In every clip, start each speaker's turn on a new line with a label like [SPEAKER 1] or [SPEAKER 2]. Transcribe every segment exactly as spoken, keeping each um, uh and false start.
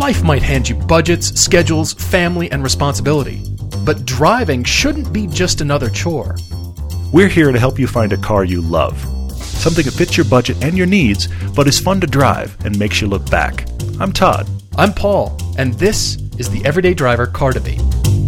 [SPEAKER 1] Life might hand you budgets, schedules, family, and responsibility. But driving shouldn't be just another chore.
[SPEAKER 2] We're here to help you find a car you love. Something that fits your budget and your needs, but is fun to drive and makes you look back. I'm Todd.
[SPEAKER 1] I'm Paul, and this is the Everyday Driver Car Debate.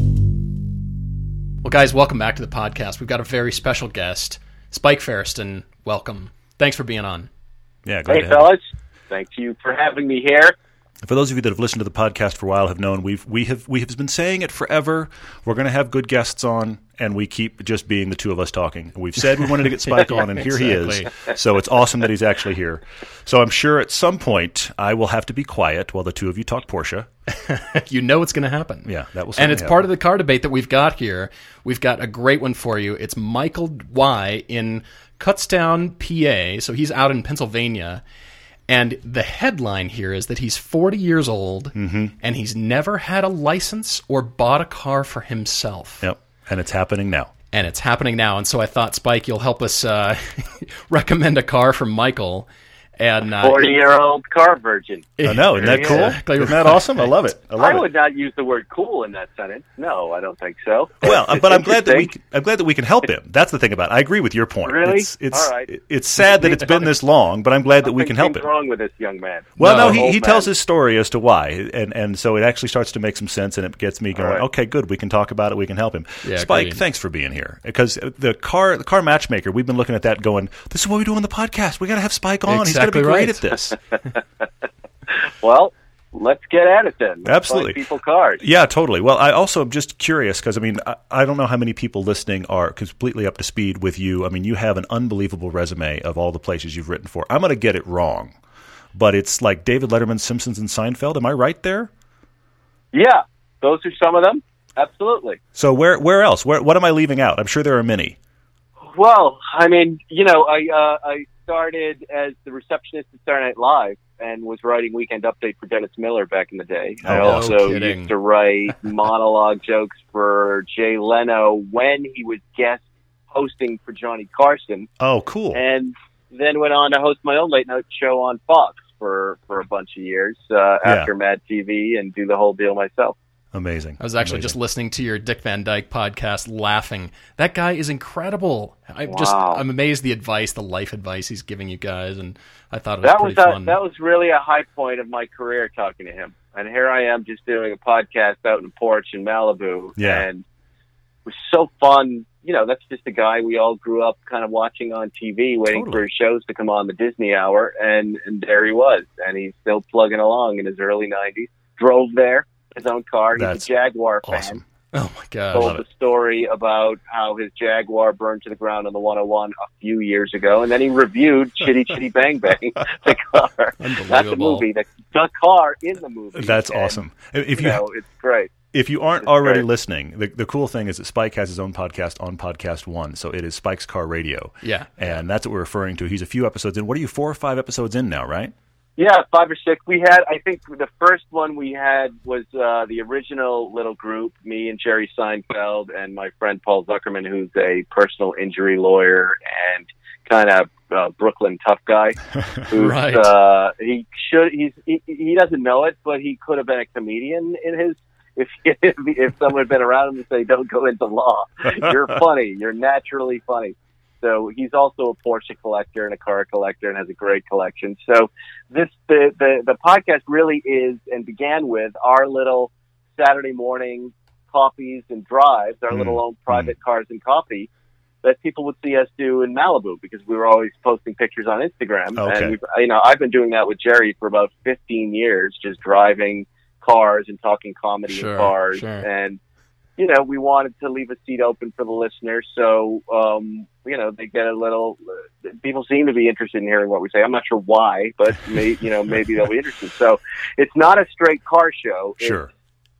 [SPEAKER 1] Well, guys, welcome back to the podcast. We've got a very special guest, Spike Feresten. Welcome. Thanks for being on.
[SPEAKER 2] Yeah, glad
[SPEAKER 3] Hey,
[SPEAKER 2] to have
[SPEAKER 3] fellas. Thank you for having me here.
[SPEAKER 2] For those of you that have listened to the podcast for a while have known we've we have we have been saying it forever. We're going to have good guests on, and we keep just being the two of us talking. We've said we wanted to get Spike on, and here
[SPEAKER 1] Exactly.
[SPEAKER 2] he is. So it's awesome that he's actually here. So I'm sure at some point I will have to be quiet while the two of you talk Porsche.
[SPEAKER 1] You know what's going to happen.
[SPEAKER 2] Yeah, that will.
[SPEAKER 1] And it's
[SPEAKER 2] happen.
[SPEAKER 1] part of the car debate that we've got here. We've got a great one for you. It's Michael Y. in Kutztown, P A. So he's out in Pennsylvania. And the headline here is that he's forty years old,
[SPEAKER 2] mm-hmm.
[SPEAKER 1] and he's never had a license or bought a car for himself.
[SPEAKER 2] Yep, and it's happening now.
[SPEAKER 1] And it's happening now. And so I thought, Spike, you'll help us uh, recommend a car for Michael. And uh,
[SPEAKER 3] forty-year-old car virgin.
[SPEAKER 2] I know, isn't that cool?
[SPEAKER 1] Exactly
[SPEAKER 2] Isn't that awesome? I love it. I love
[SPEAKER 3] I
[SPEAKER 2] it.
[SPEAKER 3] would not use the word cool in that sentence. No, I don't think so.
[SPEAKER 2] Well,
[SPEAKER 3] It's
[SPEAKER 2] but I'm glad that we
[SPEAKER 3] interesting.
[SPEAKER 2] I'm glad that we can help him. That's the thing about it. I agree with your point.
[SPEAKER 3] Really?
[SPEAKER 2] It's it's,
[SPEAKER 3] All right.
[SPEAKER 2] it's sad that it's been this long, but I'm glad that we can help
[SPEAKER 3] Something
[SPEAKER 2] him.
[SPEAKER 3] seems wrong with this young man.
[SPEAKER 2] Well, no,
[SPEAKER 1] No,
[SPEAKER 2] he,
[SPEAKER 3] old
[SPEAKER 2] he tells
[SPEAKER 3] man.
[SPEAKER 2] his story as to why, and and so it actually starts to make some sense, and it gets me going.
[SPEAKER 3] right.
[SPEAKER 2] Okay, good. We can talk about it. We can help him.
[SPEAKER 1] Yeah,
[SPEAKER 2] Spike,
[SPEAKER 1] agreed.
[SPEAKER 2] thanks for being here, because the car the car matchmaker. We've been looking at that, going, this is what we do on the podcast. We got to have Spike on.
[SPEAKER 1] Exactly
[SPEAKER 2] He's going to be
[SPEAKER 1] right.
[SPEAKER 2] great at this.
[SPEAKER 3] Well, let's get at it then. Let's
[SPEAKER 2] Absolutely.
[SPEAKER 3] find people cars.
[SPEAKER 2] Yeah, totally. Well, I also am just curious because, I mean, I, I don't know how many people listening are completely up to speed with you. I mean, you have an unbelievable resume of all the places you've written for. I'm going to get it wrong, but it's like David Letterman, Simpsons, and Seinfeld. Am I right there?
[SPEAKER 3] Yeah, those are some of them. Absolutely.
[SPEAKER 2] So where where else? Where what am I leaving out? I'm sure there are many.
[SPEAKER 3] Well, I mean, you know, I uh, I started as the receptionist at Saturday Night Live and was writing Weekend Update for Dennis Miller back in the day.
[SPEAKER 2] Oh,
[SPEAKER 3] I
[SPEAKER 2] no
[SPEAKER 3] also
[SPEAKER 1] kidding.
[SPEAKER 3] used to write monologue jokes for Jay Leno when he was guest hosting for Johnny Carson,
[SPEAKER 2] Oh, cool.
[SPEAKER 3] and then went on to host my own late night show on Fox for, for a bunch of years uh, after Mad T V and do the whole deal myself.
[SPEAKER 2] Amazing.
[SPEAKER 1] I was actually
[SPEAKER 2] Amazing.
[SPEAKER 1] just listening to your Dick Van Dyke podcast, laughing. That guy is incredible. I'm just,
[SPEAKER 3] Wow.
[SPEAKER 1] I'm amazed the advice, the life advice he's giving you guys, and I thought it was
[SPEAKER 3] That
[SPEAKER 1] pretty
[SPEAKER 3] was a,
[SPEAKER 1] fun.
[SPEAKER 3] that was really a high point of my career talking to him. And here I am just doing a podcast out in a porch in Malibu.
[SPEAKER 2] Yeah.
[SPEAKER 3] And it was so fun. You know, that's just a guy we all grew up kind of watching on T V, waiting
[SPEAKER 2] Totally.
[SPEAKER 3] for his shows to come on the Disney Hour. And, and there he was. And he's still plugging along in his early nineties. Drove there, his own car. He's
[SPEAKER 2] That's
[SPEAKER 3] a Jaguar
[SPEAKER 2] awesome.
[SPEAKER 3] fan.
[SPEAKER 1] oh my god, I
[SPEAKER 3] Told
[SPEAKER 1] love
[SPEAKER 3] the
[SPEAKER 1] it.
[SPEAKER 3] story about how his Jaguar burned to the ground on the one oh one a few years ago, and then he reviewed Chitty Chitty Bang Bang, the car, not the
[SPEAKER 1] Unbelievable.
[SPEAKER 3] movie, the, the car in the movie.
[SPEAKER 2] That's
[SPEAKER 3] And,
[SPEAKER 2] awesome. If
[SPEAKER 3] You
[SPEAKER 2] you
[SPEAKER 3] know, it's great.
[SPEAKER 2] If you aren't
[SPEAKER 3] It's
[SPEAKER 2] already
[SPEAKER 3] great.
[SPEAKER 2] listening, the, the cool thing is that Spike has his own podcast on Podcast One, so it is Spike's Car Radio.
[SPEAKER 1] Yeah.
[SPEAKER 2] And that's what we're referring to. He's a few episodes in. What are you, four or five episodes in now, right?
[SPEAKER 3] Yeah, five or six. We had, I think, the first one we had was uh, the original little group, me and Jerry Seinfeld and my friend Paul Zuckerman, who's a personal injury lawyer and kind of uh, Brooklyn tough guy. Who's,
[SPEAKER 1] Right.
[SPEAKER 3] Uh, he should. He's he, he doesn't know it, but he could have been a comedian in his. If if, if someone had been around him to say, "Don't go into law," you're funny. You're naturally funny. So he's also a Porsche collector and a car collector and has a great collection. So this the, the, the podcast really is and began with our little Saturday morning coffees and drives, our
[SPEAKER 2] Mm.
[SPEAKER 3] little own private cars and coffee that people would see us do in Malibu because we were always posting pictures on Instagram.
[SPEAKER 2] Okay.
[SPEAKER 3] And we've, you know, I've been doing that with Jerry for about fifteen years, just driving cars and talking comedy
[SPEAKER 1] Sure,
[SPEAKER 3] in cars.
[SPEAKER 1] sure.
[SPEAKER 3] And you know, we wanted to leave a seat open for the listener, so um, you know they get a little. Uh, people seem to be interested in hearing what we say. I'm not sure why, but may, you know maybe they'll be interested. So it's not a straight car show. It's,
[SPEAKER 2] Sure.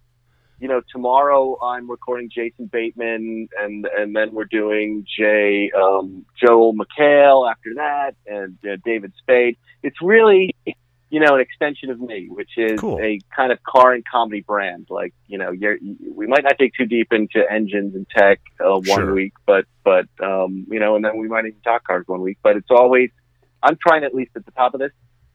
[SPEAKER 3] you know, tomorrow I'm recording Jason Bateman, and and then we're doing Jay um, Joel McHale after that, and uh, David Spade. It's really, you know, an extension of me, which is
[SPEAKER 2] Cool.
[SPEAKER 3] a kind of car and comedy brand. Like, you know, you're, we might not dig too deep into engines and tech uh, one
[SPEAKER 2] Sure.
[SPEAKER 3] week, but but um, you know, and then we might even talk cars one week. But it's always, I'm trying at least at the top of this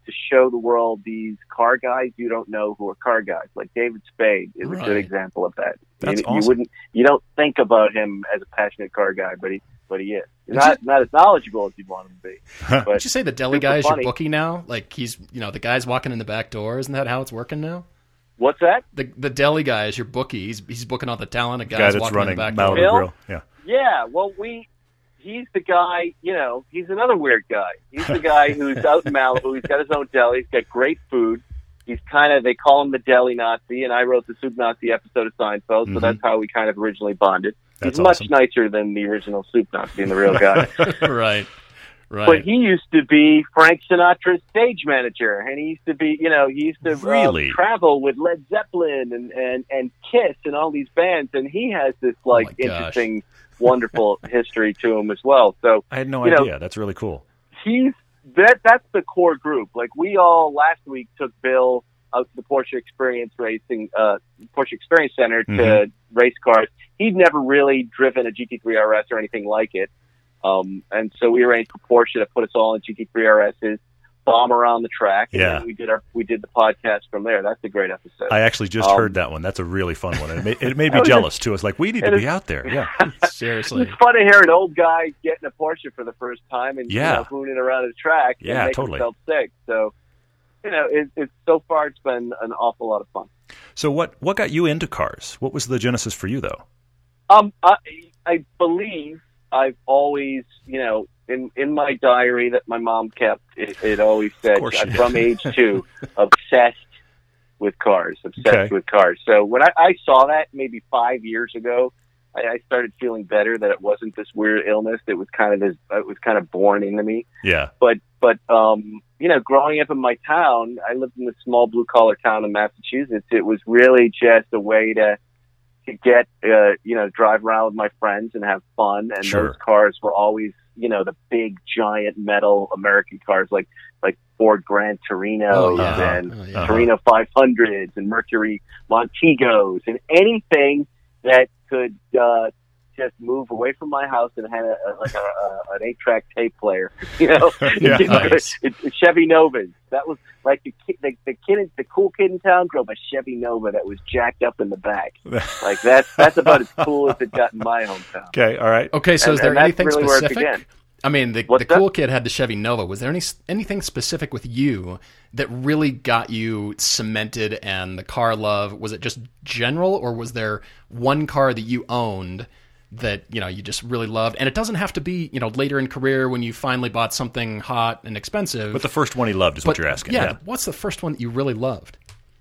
[SPEAKER 3] to show the world these car guys you don't know who are car guys. Like David Spade is
[SPEAKER 1] Right.
[SPEAKER 3] a good example of that.
[SPEAKER 2] That's
[SPEAKER 3] you,
[SPEAKER 2] awesome.
[SPEAKER 3] you wouldn't, you don't think about him as a passionate car guy, but he, but he is.
[SPEAKER 1] Did
[SPEAKER 3] Not not as knowledgeable as you'd want him to be. But
[SPEAKER 1] Would you say the deli
[SPEAKER 3] super
[SPEAKER 1] guy is your
[SPEAKER 3] funny.
[SPEAKER 1] bookie now? Like he's, you know, the guy's walking in the back door. Isn't that how it's working now?
[SPEAKER 3] What's that?
[SPEAKER 1] The the deli guy is your bookie. He's he's booking all the talent. A
[SPEAKER 2] guy
[SPEAKER 1] guy's
[SPEAKER 2] that's
[SPEAKER 1] walking
[SPEAKER 2] running
[SPEAKER 1] in the back
[SPEAKER 2] Malibu
[SPEAKER 1] door.
[SPEAKER 3] Bill?
[SPEAKER 2] Grill. Yeah.
[SPEAKER 3] Yeah, well, we, he's the guy, you know, he's another weird guy. He's the guy who's out in Malibu. He's got his own deli. He's got great food. He's kind of, they call him the deli Nazi, and I wrote the Soup Nazi episode of Seinfeld,
[SPEAKER 2] Mhm.
[SPEAKER 3] so that's how we kind of originally bonded.
[SPEAKER 2] That's
[SPEAKER 3] he's much
[SPEAKER 2] awesome.
[SPEAKER 3] nicer than the original Soup Nazi and the real guy.
[SPEAKER 1] right, right.
[SPEAKER 3] But he used to be Frank Sinatra's stage manager, and he used to be, you know, he used to
[SPEAKER 2] Really?
[SPEAKER 3] uh, travel with Led Zeppelin and, and, and Kiss and all these bands, and he has this, like,
[SPEAKER 1] Oh my gosh.
[SPEAKER 3] interesting, wonderful history to him as well. So
[SPEAKER 2] I had no
[SPEAKER 3] You know-
[SPEAKER 2] idea. That's really cool.
[SPEAKER 3] he's that. That's the core group. Like we all last week took Bill out to the Porsche Experience Racing, uh, Porsche Experience Center to
[SPEAKER 2] Mhm.
[SPEAKER 3] race cars. He'd never really driven a G T three R S or anything like it, um, and so we arranged for Porsche to put us all in G T three R S's, bomb around the track, and
[SPEAKER 2] Yeah.
[SPEAKER 3] then we did our we did the podcast from there. That's a great episode.
[SPEAKER 2] I actually just
[SPEAKER 3] Um,
[SPEAKER 2] heard that one. That's a really fun one. It made, it made
[SPEAKER 3] That
[SPEAKER 2] me
[SPEAKER 3] was
[SPEAKER 2] jealous, too. It's like, we need to
[SPEAKER 3] it
[SPEAKER 2] be
[SPEAKER 3] is-
[SPEAKER 2] out there. Yeah.
[SPEAKER 1] Seriously.
[SPEAKER 3] It's fun to hear an old guy getting a Porsche for the first time and
[SPEAKER 2] Yeah.
[SPEAKER 3] you know, fooling around the track
[SPEAKER 2] Yeah,
[SPEAKER 3] and making
[SPEAKER 2] totally.
[SPEAKER 3] himself sick. So, you know, it, it's so far it's been an awful lot of fun.
[SPEAKER 2] So what, what got you into cars? What was the genesis for you, though?
[SPEAKER 3] Um, I, I believe I've always, you know, in in my diary that my mom kept, it, it always said
[SPEAKER 2] course she
[SPEAKER 3] I'm
[SPEAKER 2] did.
[SPEAKER 3] from age two, obsessed with cars, obsessed
[SPEAKER 2] Okay.
[SPEAKER 3] with cars. So when I, I saw that maybe five years ago, I, I started feeling better that it wasn't this weird illness. It was kind of this, it was kind of born into me.
[SPEAKER 2] Yeah.
[SPEAKER 3] But but um, you know, growing up in my town, I lived in this small blue collar town in Massachusetts. It was really just a way to to get uh, you know, drive around with my friends and have fun. And
[SPEAKER 2] Sure.
[SPEAKER 3] those cars were always, you know, the big giant metal American cars like like Ford Gran Torinos
[SPEAKER 1] Oh, yeah.
[SPEAKER 3] and
[SPEAKER 1] Oh, yeah.
[SPEAKER 2] Uh-huh.
[SPEAKER 3] Torino five hundreds and Mercury Montegos and anything that could uh, just move away from my house and had a, a, like a, a, an eight-track tape player, you know,
[SPEAKER 2] Yeah.
[SPEAKER 3] You know,
[SPEAKER 1] Nice.
[SPEAKER 3] it, it, Chevy Novas. That was like the kid, the, the kid, the cool kid in town drove a Chevy Nova that was jacked up in the back. Like that's that's about as cool as it got in my hometown.
[SPEAKER 2] Okay. All right.
[SPEAKER 1] Okay, so
[SPEAKER 3] And-
[SPEAKER 1] is there
[SPEAKER 3] and that's
[SPEAKER 1] anything
[SPEAKER 3] really where it
[SPEAKER 1] specific?
[SPEAKER 3] began.
[SPEAKER 1] I mean, the,
[SPEAKER 3] What's
[SPEAKER 1] the cool
[SPEAKER 3] that?
[SPEAKER 1] kid had the Chevy Nova. Was there any anything specific with you that really got you cemented and the car love? Was it just general, or was there one car that you owned that, you know, you just really loved? And it doesn't have to be, you know, later in career when you finally bought something hot and expensive.
[SPEAKER 2] But the first one he loved is what
[SPEAKER 1] But,
[SPEAKER 2] you're asking.
[SPEAKER 1] Yeah, what's the first one that you really loved?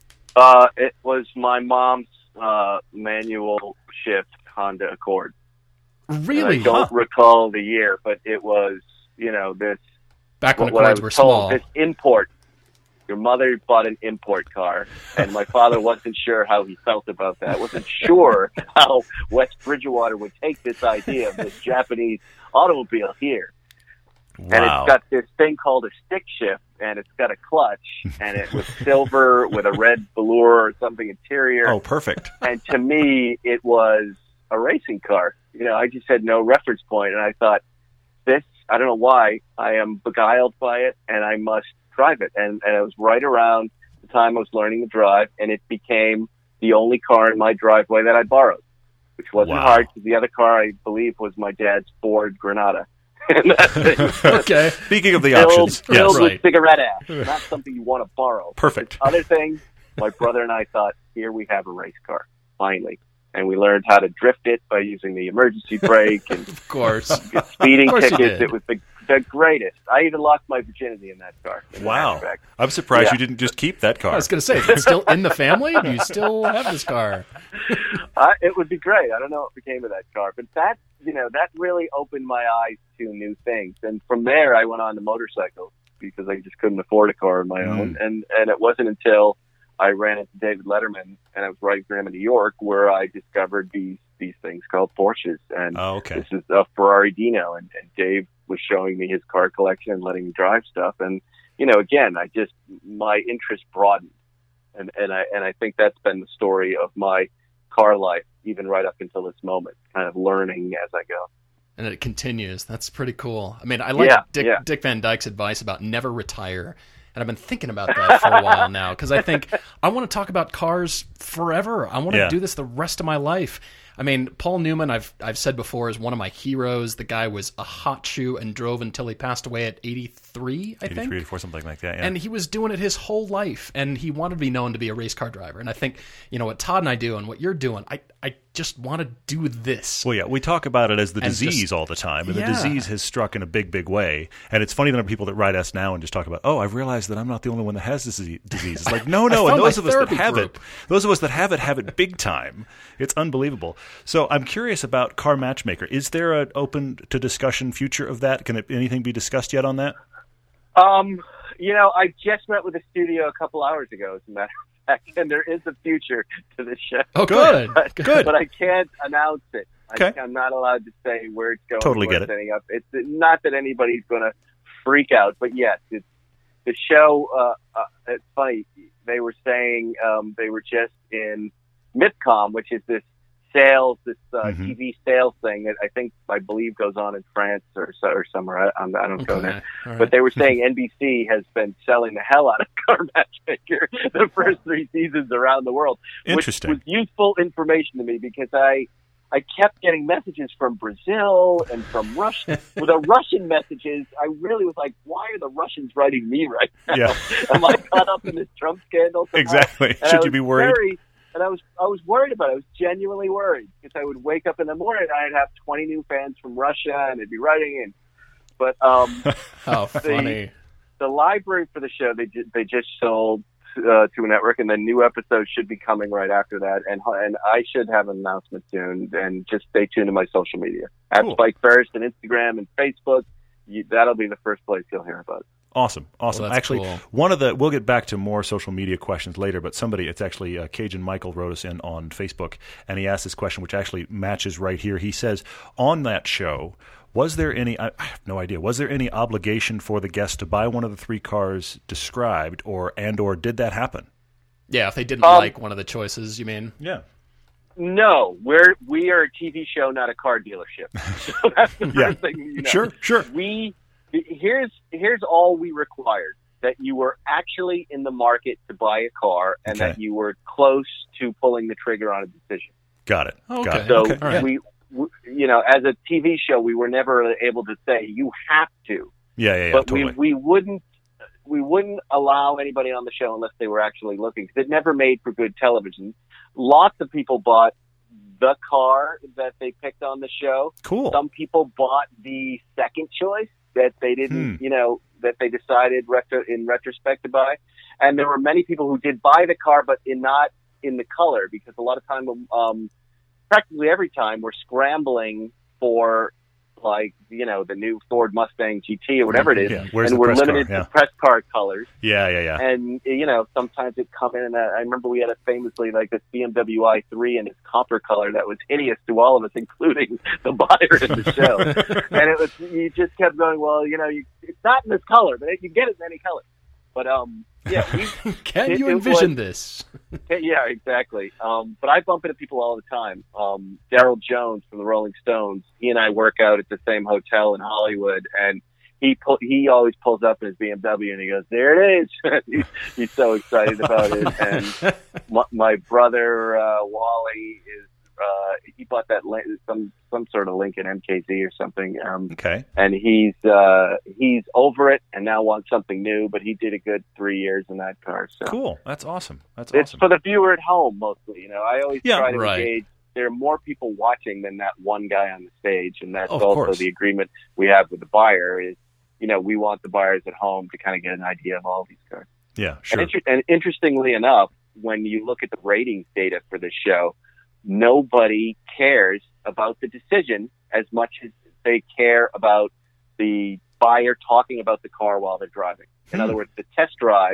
[SPEAKER 3] Uh, it was my mom's uh, manual shift Honda Accord. And
[SPEAKER 1] Really?
[SPEAKER 3] I don't
[SPEAKER 1] Huh.
[SPEAKER 3] recall the year, but it was, you know, this
[SPEAKER 1] Back when
[SPEAKER 3] what I
[SPEAKER 1] Accords
[SPEAKER 3] was
[SPEAKER 1] were
[SPEAKER 3] told,
[SPEAKER 1] small.
[SPEAKER 3] this import. Your mother bought an import car, and my father wasn't sure how he felt about that. Wasn't sure how West Bridgewater would take this idea of this Japanese automobile here. And
[SPEAKER 2] Wow.
[SPEAKER 3] it's got this thing called a stick shift, and it's got a clutch, and it was silver with a red velour or something interior.
[SPEAKER 2] Oh, perfect.
[SPEAKER 3] And to me, it was a racing car. You know, I just had no reference point, and I thought, this, I don't know why, I am beguiled by it, and I must drive it. And, and it was right around the time I was learning to drive, and it became the only car in my driveway that I borrowed, which wasn't
[SPEAKER 2] Wow.
[SPEAKER 3] hard, because the other car, I believe, was my dad's Ford Granada. And that's it.
[SPEAKER 1] Okay.
[SPEAKER 2] Speaking of the
[SPEAKER 3] Filled,
[SPEAKER 2] options,
[SPEAKER 3] filled
[SPEAKER 2] yes.
[SPEAKER 1] Right.
[SPEAKER 3] with cigarette ash. Not something you want to borrow.
[SPEAKER 2] Perfect.
[SPEAKER 3] Other thing, my brother and I thought, here we have a race car, finally. And we learned how to drift it by using the emergency brake and
[SPEAKER 1] Of course.
[SPEAKER 3] get speeding
[SPEAKER 1] Of course you
[SPEAKER 3] tickets.
[SPEAKER 1] did.
[SPEAKER 3] It was the, the greatest. I even lost my virginity in that car. in
[SPEAKER 2] Wow.
[SPEAKER 3] that fact.
[SPEAKER 2] I'm surprised
[SPEAKER 3] Yeah.
[SPEAKER 2] you didn't just keep that
[SPEAKER 1] I
[SPEAKER 2] car.
[SPEAKER 1] was going to say, is it still in the family? Do you still have this car?
[SPEAKER 3] I, it would be great. I don't know what became of that car, but that, you know, that really opened my eyes to new things. And from there, I went on to motorcycles because I just couldn't afford a car of my
[SPEAKER 2] Mm.
[SPEAKER 3] own. And and it wasn't until I ran into David Letterman and I was riding for him in New York where I discovered these these things called Porsches. And
[SPEAKER 2] Oh, okay.
[SPEAKER 3] this is a Ferrari Dino, and, and Dave was showing me his car collection and letting me drive stuff. And you know, again, I just my interest broadened, and and I and I think that's been the story of my car life, even right up until this moment, kind of learning as I go.
[SPEAKER 1] And it continues. That's pretty cool. I mean, I like
[SPEAKER 3] Yeah,
[SPEAKER 1] Dick,
[SPEAKER 3] yeah.
[SPEAKER 1] Dick Van Dyke's advice about never retire. And I've been thinking about that for a while now because I think I want to talk about cars forever. I want to
[SPEAKER 2] Yeah.
[SPEAKER 1] do this the rest of my life. I mean, Paul Newman, I've I've said before, is one of my heroes. The guy was a hot shoe and drove until he passed away at eighty-three, I think.
[SPEAKER 2] eighty-three, eighty-four, something like that, yeah.
[SPEAKER 1] And he was doing it his whole life, and he wanted to be known to be a race car driver. And I think, you know, what Todd and I do and what you're doing, I, I just want to do this.
[SPEAKER 2] Well, yeah, we talk about it as the
[SPEAKER 1] And
[SPEAKER 2] disease
[SPEAKER 1] just-
[SPEAKER 2] all the time, and
[SPEAKER 1] Yeah.
[SPEAKER 2] the disease has struck in a big, big way. And it's funny that there are people that write us now and just talk about, oh, I've realized that I'm not the only one that has this disease. It's like, no, no,
[SPEAKER 1] I
[SPEAKER 2] and
[SPEAKER 1] found
[SPEAKER 2] those
[SPEAKER 1] my
[SPEAKER 2] of us that
[SPEAKER 1] therapy
[SPEAKER 2] have
[SPEAKER 1] group.
[SPEAKER 2] it, those of us that have it, have it big time. It's unbelievable. So I'm curious about Car Matchmaker. Is there an open to discussion future of that? Can it, anything be discussed yet on that?
[SPEAKER 3] Um, you know, I just met with the studio a couple hours ago, as a matter of fact, and there is a future to this show.
[SPEAKER 1] Oh, good.
[SPEAKER 3] But,
[SPEAKER 2] Good.
[SPEAKER 3] but I can't announce it.
[SPEAKER 2] Okay.
[SPEAKER 3] I, I'm not allowed to say where it's going.
[SPEAKER 2] Totally
[SPEAKER 3] where
[SPEAKER 2] get
[SPEAKER 3] it's
[SPEAKER 2] it.
[SPEAKER 3] ending up. It's not that anybody's going to freak out, but yes, it's the show. Uh, uh, it's funny. They were saying um, they were just in MIPCOM, which is this sales, this uh,
[SPEAKER 2] Mhm.
[SPEAKER 3] T V sales thing that I think, I believe, goes on in France or so, or somewhere. I, I'm- I don't go
[SPEAKER 1] Okay.
[SPEAKER 3] there.
[SPEAKER 1] All right.
[SPEAKER 3] But they were saying N B C has been selling the hell out of Car Matchmaker the first three seasons around the world.
[SPEAKER 2] Interesting.
[SPEAKER 3] Which was useful information to me because I I kept getting messages from Brazil and from Russia. With the Russian messages, I really was like, why are the Russians writing me right now?
[SPEAKER 2] Yeah.
[SPEAKER 3] Am I caught up in this Trump scandal somehow?
[SPEAKER 2] Exactly.
[SPEAKER 3] And I
[SPEAKER 2] Should you
[SPEAKER 3] was
[SPEAKER 2] be worried?
[SPEAKER 3] Very, and I was I was worried about it. I was genuinely worried because I would wake up in the morning and I'd have twenty new fans from Russia and they'd be writing in. But um,
[SPEAKER 1] How funny.
[SPEAKER 3] the library for the show they ju- they just sold uh, to a network, and the new episode should be coming right after that. And and I should have an announcement soon. And just stay tuned to my social media at
[SPEAKER 2] Cool.
[SPEAKER 3] Spike First and Instagram and Facebook. You, that'll be the first place you'll hear about it.
[SPEAKER 2] Awesome, awesome.
[SPEAKER 1] Well, that's
[SPEAKER 2] actually,
[SPEAKER 1] cool.
[SPEAKER 2] one of the we'll get back to more social media questions later, but somebody, it's actually uh, Cajun Michael wrote us in on Facebook, and he asked this question, which actually matches right here. He says, on that show, was there any? I, I have no idea. Was there any obligation for the guest to buy one of the three cars described, or and or did that happen?
[SPEAKER 1] Yeah, if they didn't
[SPEAKER 3] Um,
[SPEAKER 1] like one of the choices, you mean?
[SPEAKER 2] Yeah.
[SPEAKER 3] No, we're we are a T V show, not a car dealership. So that's the first
[SPEAKER 2] Yeah.
[SPEAKER 3] thing you know.
[SPEAKER 2] Sure, sure.
[SPEAKER 3] We here's here's all we required: that you were actually in the market to buy a car, and
[SPEAKER 2] Okay.
[SPEAKER 3] that you were close to pulling the trigger on a decision.
[SPEAKER 2] Got it.
[SPEAKER 1] Okay.
[SPEAKER 2] Got it.
[SPEAKER 3] So
[SPEAKER 2] Okay.
[SPEAKER 1] All right.
[SPEAKER 3] we, we, you know, as a T V show, we were never able to say you have to,
[SPEAKER 2] Yeah, yeah, yeah.
[SPEAKER 3] but
[SPEAKER 2] totally.
[SPEAKER 3] we we wouldn't we wouldn't allow anybody on the show unless they were actually looking, because it never made for good television. Lots of people bought the car that they picked on the show.
[SPEAKER 2] cool.
[SPEAKER 3] Some people bought the second choice that they didn't,
[SPEAKER 2] Hmm.
[SPEAKER 3] you know, that they decided retro, in retrospect to buy. And there were many people who did buy the car, but in not in the color, because a lot of time, um, practically every time, we're scrambling for, like, you know, the new Ford Mustang G T or whatever it is.
[SPEAKER 2] Yeah, where's
[SPEAKER 3] and
[SPEAKER 2] the
[SPEAKER 3] we're
[SPEAKER 2] press car?
[SPEAKER 3] limited
[SPEAKER 2] Yeah.
[SPEAKER 3] to press car colors.
[SPEAKER 2] Yeah, yeah, yeah.
[SPEAKER 3] And, you know, sometimes it come in, and uh, I remember we had a famously, like, this B M W i three in its copper color that was hideous to all of us, including the buyer in the show. And it was, you just kept going, well, you know, you, it's not in this color, but you get it in any color. But, um, yeah, we,
[SPEAKER 1] Can
[SPEAKER 3] It-
[SPEAKER 1] you
[SPEAKER 3] it
[SPEAKER 1] envision
[SPEAKER 3] was-
[SPEAKER 1] this?
[SPEAKER 3] yeah, exactly. Um, but I bump into people all the time. Um, Daryl Jones from the Rolling Stones, he and I work out at the same hotel in Hollywood, and he pull, he always pulls up in his B M W and he goes, "There it is." he's, he's so excited about it. And my, my brother uh, Wally is uh, he bought that Lin- some some sort of Lincoln M K Z or something. Um,
[SPEAKER 2] Okay.
[SPEAKER 3] and he's uh, he's over it and now wants something new. But he did a good three years in that car. So.
[SPEAKER 2] Cool. That's awesome. That's
[SPEAKER 3] It's
[SPEAKER 2] awesome.
[SPEAKER 3] for the viewer at home mostly. You know, I always
[SPEAKER 2] Yeah,
[SPEAKER 3] try to
[SPEAKER 1] right.
[SPEAKER 3] engage. There are more people watching than that one guy on the stage, and that's
[SPEAKER 2] Oh, of
[SPEAKER 3] also
[SPEAKER 2] course.
[SPEAKER 3] the agreement we have with the buyer. Is, you know, we want the buyers at home to kind of get an idea of all these cars.
[SPEAKER 2] yeah, sure.
[SPEAKER 3] And, inter- and interestingly enough, when you look at the ratings data for this show, nobody cares about the decision as much as they care about the buyer talking about the car while they're driving. In
[SPEAKER 2] Hmm.
[SPEAKER 3] other words, the test drive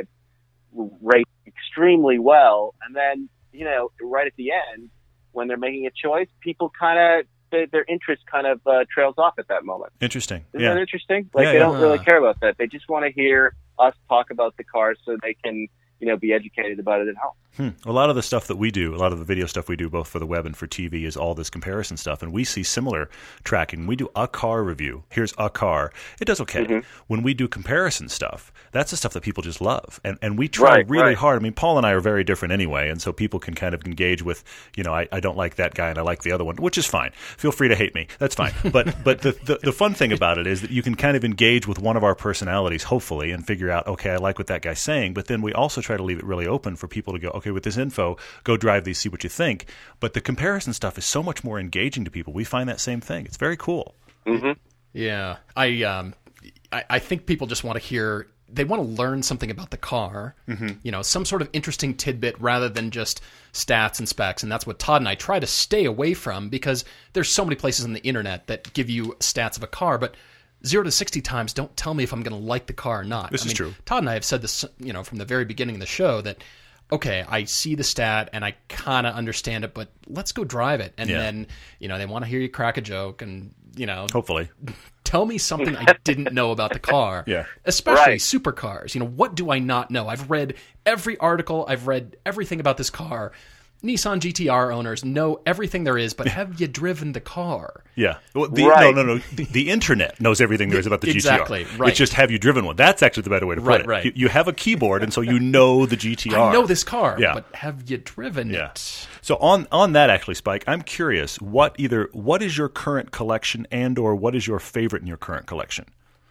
[SPEAKER 3] rates extremely well, and then, you know, right at the end, when they're making a choice, people kind of, their, their interest kind of uh, trails off at that moment.
[SPEAKER 2] Interesting.
[SPEAKER 3] Isn't
[SPEAKER 2] Yeah.
[SPEAKER 3] that interesting? Like,
[SPEAKER 2] Yeah,
[SPEAKER 3] they
[SPEAKER 2] yeah.
[SPEAKER 3] don't really care about that. They just want to hear us talk about the car so they can you know, be educated about it at home.
[SPEAKER 2] Hmm. A lot of the stuff that we do, a lot of the video stuff we do both for the web and for T V is all this comparison stuff. And we see similar tracking. We do a car review. Here's a car. It does okay. Mm-hmm. When we do comparison stuff, that's the stuff that people just love. And and we try
[SPEAKER 3] right,
[SPEAKER 2] really
[SPEAKER 3] right.
[SPEAKER 2] hard. I mean, Paul and I are very different anyway. And so people can kind of engage with, you know, I, I don't like that guy and I like the other one, which is fine. Feel free to hate me. That's fine. But but the, the, the fun thing about it is that you can kind of engage with one of our personalities, hopefully, and figure out, okay, I like what that guy's saying. But then we also try to leave it really open for people to go, okay, with this info, go drive these, see what you think. But the comparison stuff is so much more engaging to people. We find that same thing. It's very cool.
[SPEAKER 3] Mm-hmm.
[SPEAKER 1] Yeah, I, um, I I think people just want to hear. They want to learn something about the car. Mm-hmm. You know, some sort of interesting tidbit rather than just stats and specs. And that's what Todd and I try to stay away from because there's so many places on the internet that give you stats of a car, but zero to sixty times don't tell me if I'm going to like the car or not.
[SPEAKER 2] This
[SPEAKER 1] I
[SPEAKER 2] is
[SPEAKER 1] mean,
[SPEAKER 2] true.
[SPEAKER 1] Todd and I have said this, you know, from the very beginning of the show that. Okay, I see the stat and I kind of understand it, but let's go drive it. And
[SPEAKER 2] yeah.
[SPEAKER 1] then, you know, they want to hear you crack a joke and, you know,
[SPEAKER 2] hopefully
[SPEAKER 1] tell me something I didn't know about the car.
[SPEAKER 2] Yeah.
[SPEAKER 1] Especially
[SPEAKER 3] right.
[SPEAKER 1] supercars. You know, what do I not know? I've read every article. I've read everything about this car. Nissan G T R owners know everything there is, but have you driven the car?
[SPEAKER 2] Yeah. Well, the,
[SPEAKER 3] right.
[SPEAKER 2] No, no, no. The, the internet knows everything there is about the
[SPEAKER 1] exactly,
[SPEAKER 2] G T R.
[SPEAKER 1] right.
[SPEAKER 2] It's just have you driven one. That's actually the better way to put
[SPEAKER 1] right,
[SPEAKER 2] it.
[SPEAKER 1] Right.
[SPEAKER 2] You, you have a keyboard, and so you know the G T R.
[SPEAKER 1] I know this car,
[SPEAKER 2] yeah.
[SPEAKER 1] but have you driven
[SPEAKER 2] yeah.
[SPEAKER 1] it?
[SPEAKER 2] So on on that, actually, Spike, I'm curious. What either what is your current collection, and or what is your favorite in your current collection?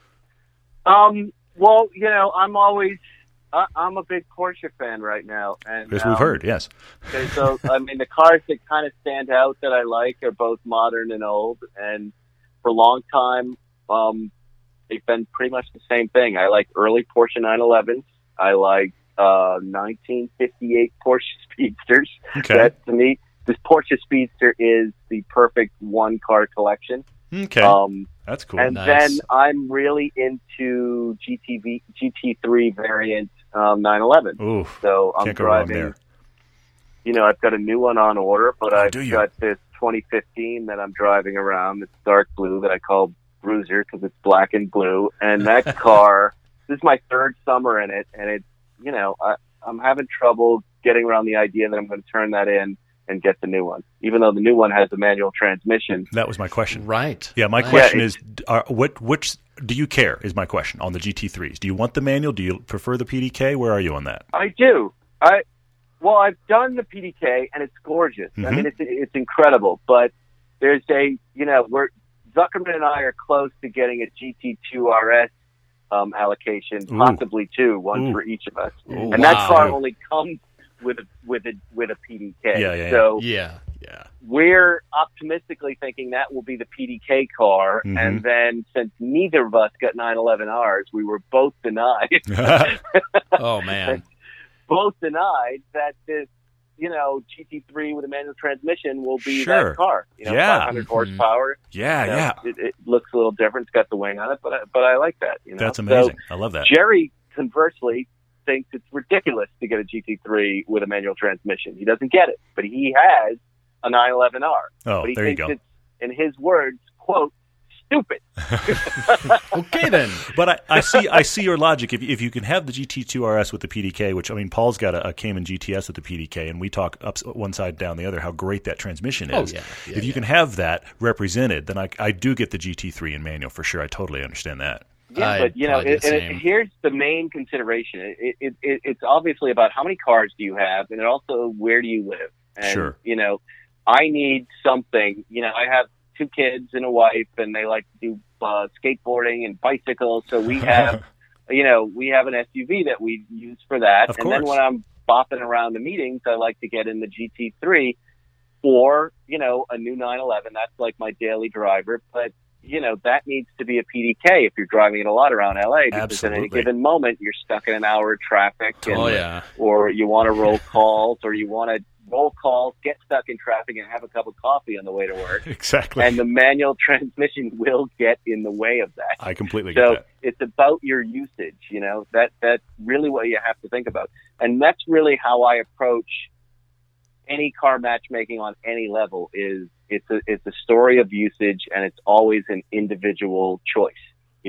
[SPEAKER 3] Um. Well, you know, I'm always. I, I'm a big Porsche fan right now, and
[SPEAKER 2] as
[SPEAKER 3] um,
[SPEAKER 2] we've heard, yes.
[SPEAKER 3] Okay, so I mean, the cars that kind of stand out that I like are both modern and old, and for a long time, um, they've been pretty much the same thing. I like early Porsche nine elevens. I like uh, nineteen fifty-eight Porsche Speedsters.
[SPEAKER 2] Okay.
[SPEAKER 3] That to me, this Porsche Speedster is the perfect one car collection.
[SPEAKER 2] Okay.
[SPEAKER 3] Um,
[SPEAKER 2] That's cool.
[SPEAKER 3] And
[SPEAKER 1] Nice.
[SPEAKER 3] then I'm really into G T V, G T three variant um, nine eleven.
[SPEAKER 2] Ooh,
[SPEAKER 3] so I'm
[SPEAKER 2] can't go wrong
[SPEAKER 3] driving.
[SPEAKER 2] there.
[SPEAKER 3] You know, I've got a new one on order, but
[SPEAKER 2] Oh,
[SPEAKER 3] I've
[SPEAKER 2] do you?
[SPEAKER 3] got this twenty fifteen that I'm driving around. It's dark blue that I call Bruiser because it's black and blue. And that car, this is my third summer in it, and it's, you know, I, I'm having trouble getting around the idea that I'm going to turn that in and get the new one, even though the new one has a manual transmission.
[SPEAKER 2] That was my question.
[SPEAKER 1] Right.
[SPEAKER 2] Yeah, my
[SPEAKER 1] right.
[SPEAKER 2] question
[SPEAKER 3] Yeah,
[SPEAKER 2] is, are, what which do you care? Is my question on the G T threes? Do you want the manual? Do you prefer the P D K? Where are you on that?
[SPEAKER 3] I do. I well, I've done the P D K, and it's gorgeous.
[SPEAKER 2] Mm-hmm.
[SPEAKER 3] I mean, it's it's incredible. But there's a, you know, we're Zuckerman and I are close to getting a G T two R S um, allocation,
[SPEAKER 2] Ooh.
[SPEAKER 3] possibly two, one
[SPEAKER 2] Ooh.
[SPEAKER 3] for each of us.
[SPEAKER 2] Ooh,
[SPEAKER 3] and that
[SPEAKER 1] wow.
[SPEAKER 3] car only comes with a with a with a P D K.
[SPEAKER 2] Yeah, yeah,
[SPEAKER 3] so
[SPEAKER 1] Yeah, yeah.
[SPEAKER 3] we're optimistically thinking that will be the P D K car.
[SPEAKER 2] Mhm.
[SPEAKER 3] And then since neither of us got nine eleven Rs, we were both denied.
[SPEAKER 1] Oh, man.
[SPEAKER 3] both denied that this, you know, G T three with a manual transmission will be
[SPEAKER 2] Sure.
[SPEAKER 3] that car. You know,
[SPEAKER 2] Yeah.
[SPEAKER 3] five hundred
[SPEAKER 1] Mhm.
[SPEAKER 3] horsepower.
[SPEAKER 2] yeah,
[SPEAKER 3] You know,
[SPEAKER 2] yeah.
[SPEAKER 3] It, it looks a little different. It's got the wing on it, but I, but I like that. You know?
[SPEAKER 2] That's
[SPEAKER 3] So
[SPEAKER 2] amazing. I love that.
[SPEAKER 3] Jerry, conversely, thinks it's ridiculous to get a G T three with a manual transmission. He doesn't get it, but he has a nine eleven R.
[SPEAKER 2] Oh,
[SPEAKER 3] but he
[SPEAKER 2] there you
[SPEAKER 3] thinks
[SPEAKER 2] go.
[SPEAKER 3] it's, in his words, quote, stupid.
[SPEAKER 1] Okay, then.
[SPEAKER 2] But I, I see, I see your logic. If if you can have the G T two R S with the P D K, which I mean, Paul's got a, a Cayman G T S with the P D K, and we talk up one side, down the other, how great that transmission
[SPEAKER 1] Oh,
[SPEAKER 2] is.
[SPEAKER 1] yeah. Yeah,
[SPEAKER 2] if you
[SPEAKER 1] yeah.
[SPEAKER 2] can have that represented, then I, I do get the G T three in manual for sure. I totally understand that.
[SPEAKER 3] Yeah,
[SPEAKER 1] I'd
[SPEAKER 3] but you know,
[SPEAKER 1] probably do
[SPEAKER 3] it,
[SPEAKER 1] the
[SPEAKER 3] and it,
[SPEAKER 1] same.
[SPEAKER 3] here's the main consideration. It, it, it, it's obviously about how many cars do you have, and it also where do you live. And,
[SPEAKER 2] Sure.
[SPEAKER 3] you know, I need something. You know, I have two kids and a wife, and they like to do uh, skateboarding and bicycles. So we have, you know, we have an S U V that we use for that.
[SPEAKER 2] Of
[SPEAKER 3] and then
[SPEAKER 2] course.
[SPEAKER 3] when I'm bopping around the meetings, I like to get in the G T three or, you know, a new nine eleven. That's like my daily driver. But you know, that needs to be a P D K if you're driving it a lot around L A, because
[SPEAKER 2] Absolutely.
[SPEAKER 3] at any given moment you're stuck in an hour of traffic, and,
[SPEAKER 1] Oh, yeah.
[SPEAKER 3] or you want to roll calls, or you want to roll calls, get stuck in traffic, and have a cup of coffee on the way to work.
[SPEAKER 2] Exactly.
[SPEAKER 3] And the manual transmission will get in the way of that.
[SPEAKER 2] I completely get
[SPEAKER 3] So
[SPEAKER 2] that.
[SPEAKER 3] it's about your usage, you know, that that's really what you have to think about. And that's really how I approach any car matchmaking on any level. Is it's a, it's a story of usage, and it's always an individual choice, you know.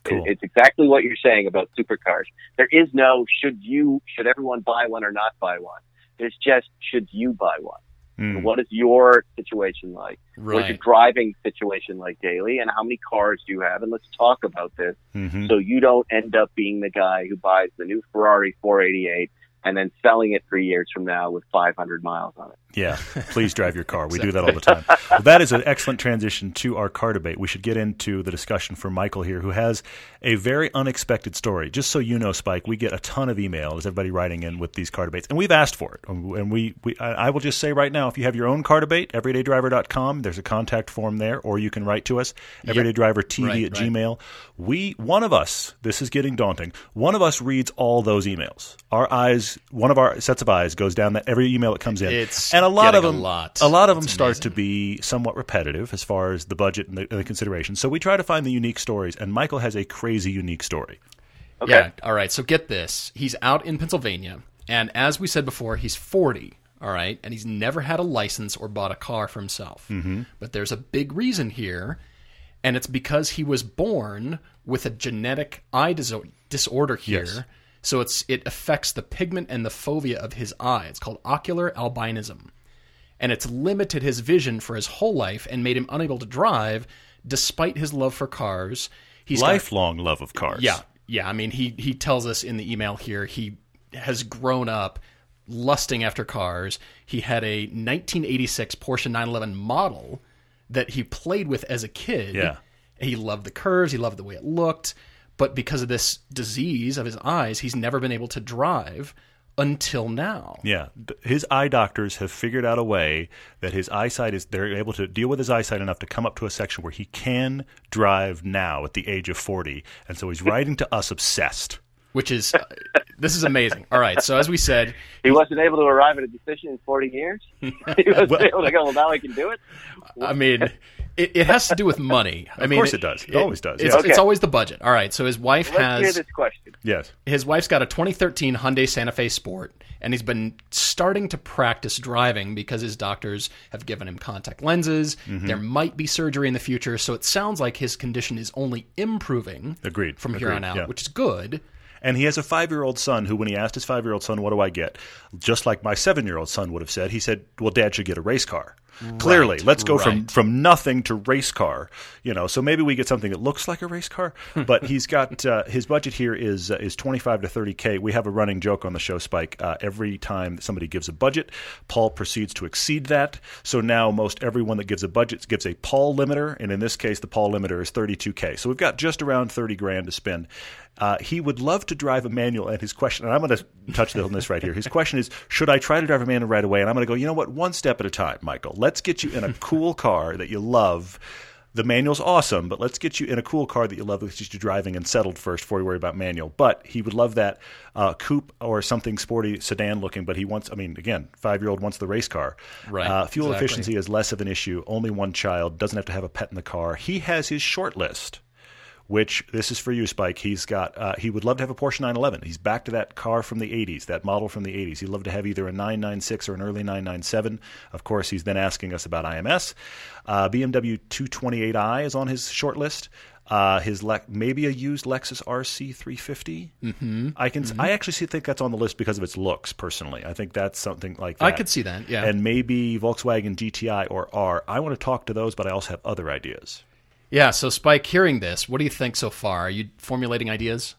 [SPEAKER 2] Cool.
[SPEAKER 3] It, it's exactly what you're saying about supercars. There is no should you, should everyone buy one or not buy one. There's just should you buy one.
[SPEAKER 2] Mm.
[SPEAKER 3] What is your situation like?
[SPEAKER 1] Right.
[SPEAKER 3] What's your driving situation like daily? And how many cars do you have? And let's talk about this
[SPEAKER 2] Mm-hmm.
[SPEAKER 3] so you don't end up being the guy who buys the new Ferrari four eighty-eight and then selling it three years from now with five hundred miles on it.
[SPEAKER 2] Yeah, please drive your car. We do that all the time. Well, that is an excellent transition to our car debate. We should get into the discussion for Michael here, who has a very unexpected story. Just so you know, Spike, we get a ton of emails, everybody writing in with these car debates, and we've asked for it. And we, we I will just say right now, if you have your own car debate, everyday driver dot com, there's a contact form there, or you can write to us,
[SPEAKER 1] Yep.
[SPEAKER 2] everydaydrivertv
[SPEAKER 1] Right,
[SPEAKER 2] at
[SPEAKER 1] right.
[SPEAKER 2] Gmail. We, one of us, this is getting daunting, one of us reads all those emails. Our eyes, one of our sets of eyes goes down that every email that comes in.
[SPEAKER 1] It's
[SPEAKER 2] and a lot of
[SPEAKER 1] getting a
[SPEAKER 2] them,
[SPEAKER 1] lot.
[SPEAKER 2] a lot of them
[SPEAKER 1] It's
[SPEAKER 2] start
[SPEAKER 1] amazing.
[SPEAKER 2] to be somewhat repetitive as far as the budget and the, and the consideration. So we try to find the unique stories, and Michael has a crazy unique story.
[SPEAKER 3] Okay.
[SPEAKER 1] Yeah. All right. So get this. He's out in Pennsylvania, and as we said before, he's forty. All right, and he's never had a license or bought a car for himself. Mm-hmm. But there's a big reason here, and it's because he was born with a genetic eye dis- disorder here.
[SPEAKER 2] Yes.
[SPEAKER 1] So it's it affects the pigment and the fovea of his eye. It's called ocular albinism. And it's limited his vision for his whole life and made him unable to drive despite his love for cars. He's got-
[SPEAKER 2] Lifelong love of cars.
[SPEAKER 1] yeah, yeah. I mean, he he tells us in the email here he has grown up lusting after cars. He had a nineteen eighty-six Porsche nine eleven model that he played with as a kid.
[SPEAKER 2] Yeah.
[SPEAKER 1] He loved the curves. He loved the way it looked. But because of this disease of his eyes, he's never been able to drive until now.
[SPEAKER 2] Yeah. His eye doctors have figured out a way that his eyesight is, they're able to deal with his eyesight enough to come up to a section where he can drive now at the age of forty. And so he's writing to us obsessed.
[SPEAKER 1] Which is, uh, this is amazing. All right. So as we said,
[SPEAKER 3] He wasn't able to arrive at a decision in forty years. He wasn't
[SPEAKER 2] Well-
[SPEAKER 3] able to go, well, now I can do it.
[SPEAKER 1] I mean, it, it has to do with money. I
[SPEAKER 2] Of
[SPEAKER 1] mean,
[SPEAKER 2] course it does. It always does,
[SPEAKER 1] It's,
[SPEAKER 2] yeah.
[SPEAKER 3] Okay.
[SPEAKER 1] it's always the budget. All right. So his wife
[SPEAKER 3] Let's
[SPEAKER 1] has
[SPEAKER 3] hear this question.
[SPEAKER 2] Yes.
[SPEAKER 1] his wife's got a twenty thirteen Hyundai Santa Fe Sport, and he's been starting to practice driving because his doctors have given him contact lenses.
[SPEAKER 2] Mm-hmm.
[SPEAKER 1] There might be surgery in the future, so it sounds like his condition is only improving.
[SPEAKER 2] Agreed.
[SPEAKER 1] From here
[SPEAKER 2] Agreed,
[SPEAKER 1] on out,
[SPEAKER 2] yeah.
[SPEAKER 1] which is good.
[SPEAKER 2] And he has a five-year-old son who, when he asked his five-year-old son, what do I get? Just like my seven-year-old son would have said, he said, well, Dad should get a race car. Clearly, let's go from,
[SPEAKER 1] right.
[SPEAKER 2] from nothing to race car. You know, so maybe we get something that looks like a race car. But he's got uh, his budget here is uh, is twenty-five to thirty K. We have a running joke on the show, Spike. Uh, every time that somebody gives a budget, Paul proceeds to exceed that. So now most everyone that gives a budget gives a Paul limiter, and in this case, the Paul limiter is thirty-two K. So we've got just around thirty grand to spend. Uh, he would love to drive a manual, and his question, and I'm going to touch on this right here. His question is, should I try to drive a manual right away? And I'm going to go, you know what, one step at a time, Michael. Let's get you in a cool car that you love. The manual's awesome, but let's get you in a cool car that you love that's just you driving and settled first before you worry about manual. But he would love that uh, coupe or something sporty sedan looking, but he wants, I mean, again, five-year-old wants the race car.
[SPEAKER 1] Right,
[SPEAKER 2] Uh, fuel
[SPEAKER 1] exactly.
[SPEAKER 2] efficiency is less of an issue. Only one child. Doesn't have to have a pet in the car. He has his short list, which this is for you, Spike. He's got. Uh, he would love to have a Porsche nine eleven. He's back to that car from the eighties, that model from the eighties. He'd love to have either a nine ninety-six or an early nine ninety-seven. Of course, he's then asking us about I M S. Uh, B M W two twenty-eight i is on his short list. Uh, his Le- maybe a used Lexus R C three fifty. Mm-hmm. I can. Mm-hmm. I actually see, think that's on the list because of its looks. Personally, I think that's something like that.
[SPEAKER 1] I could see that, yeah.
[SPEAKER 2] And maybe Volkswagen G T I or R. I want to talk to those, but I also have other ideas.
[SPEAKER 1] Yeah, so Spike, hearing this, what do you think so far? Are you formulating ideas?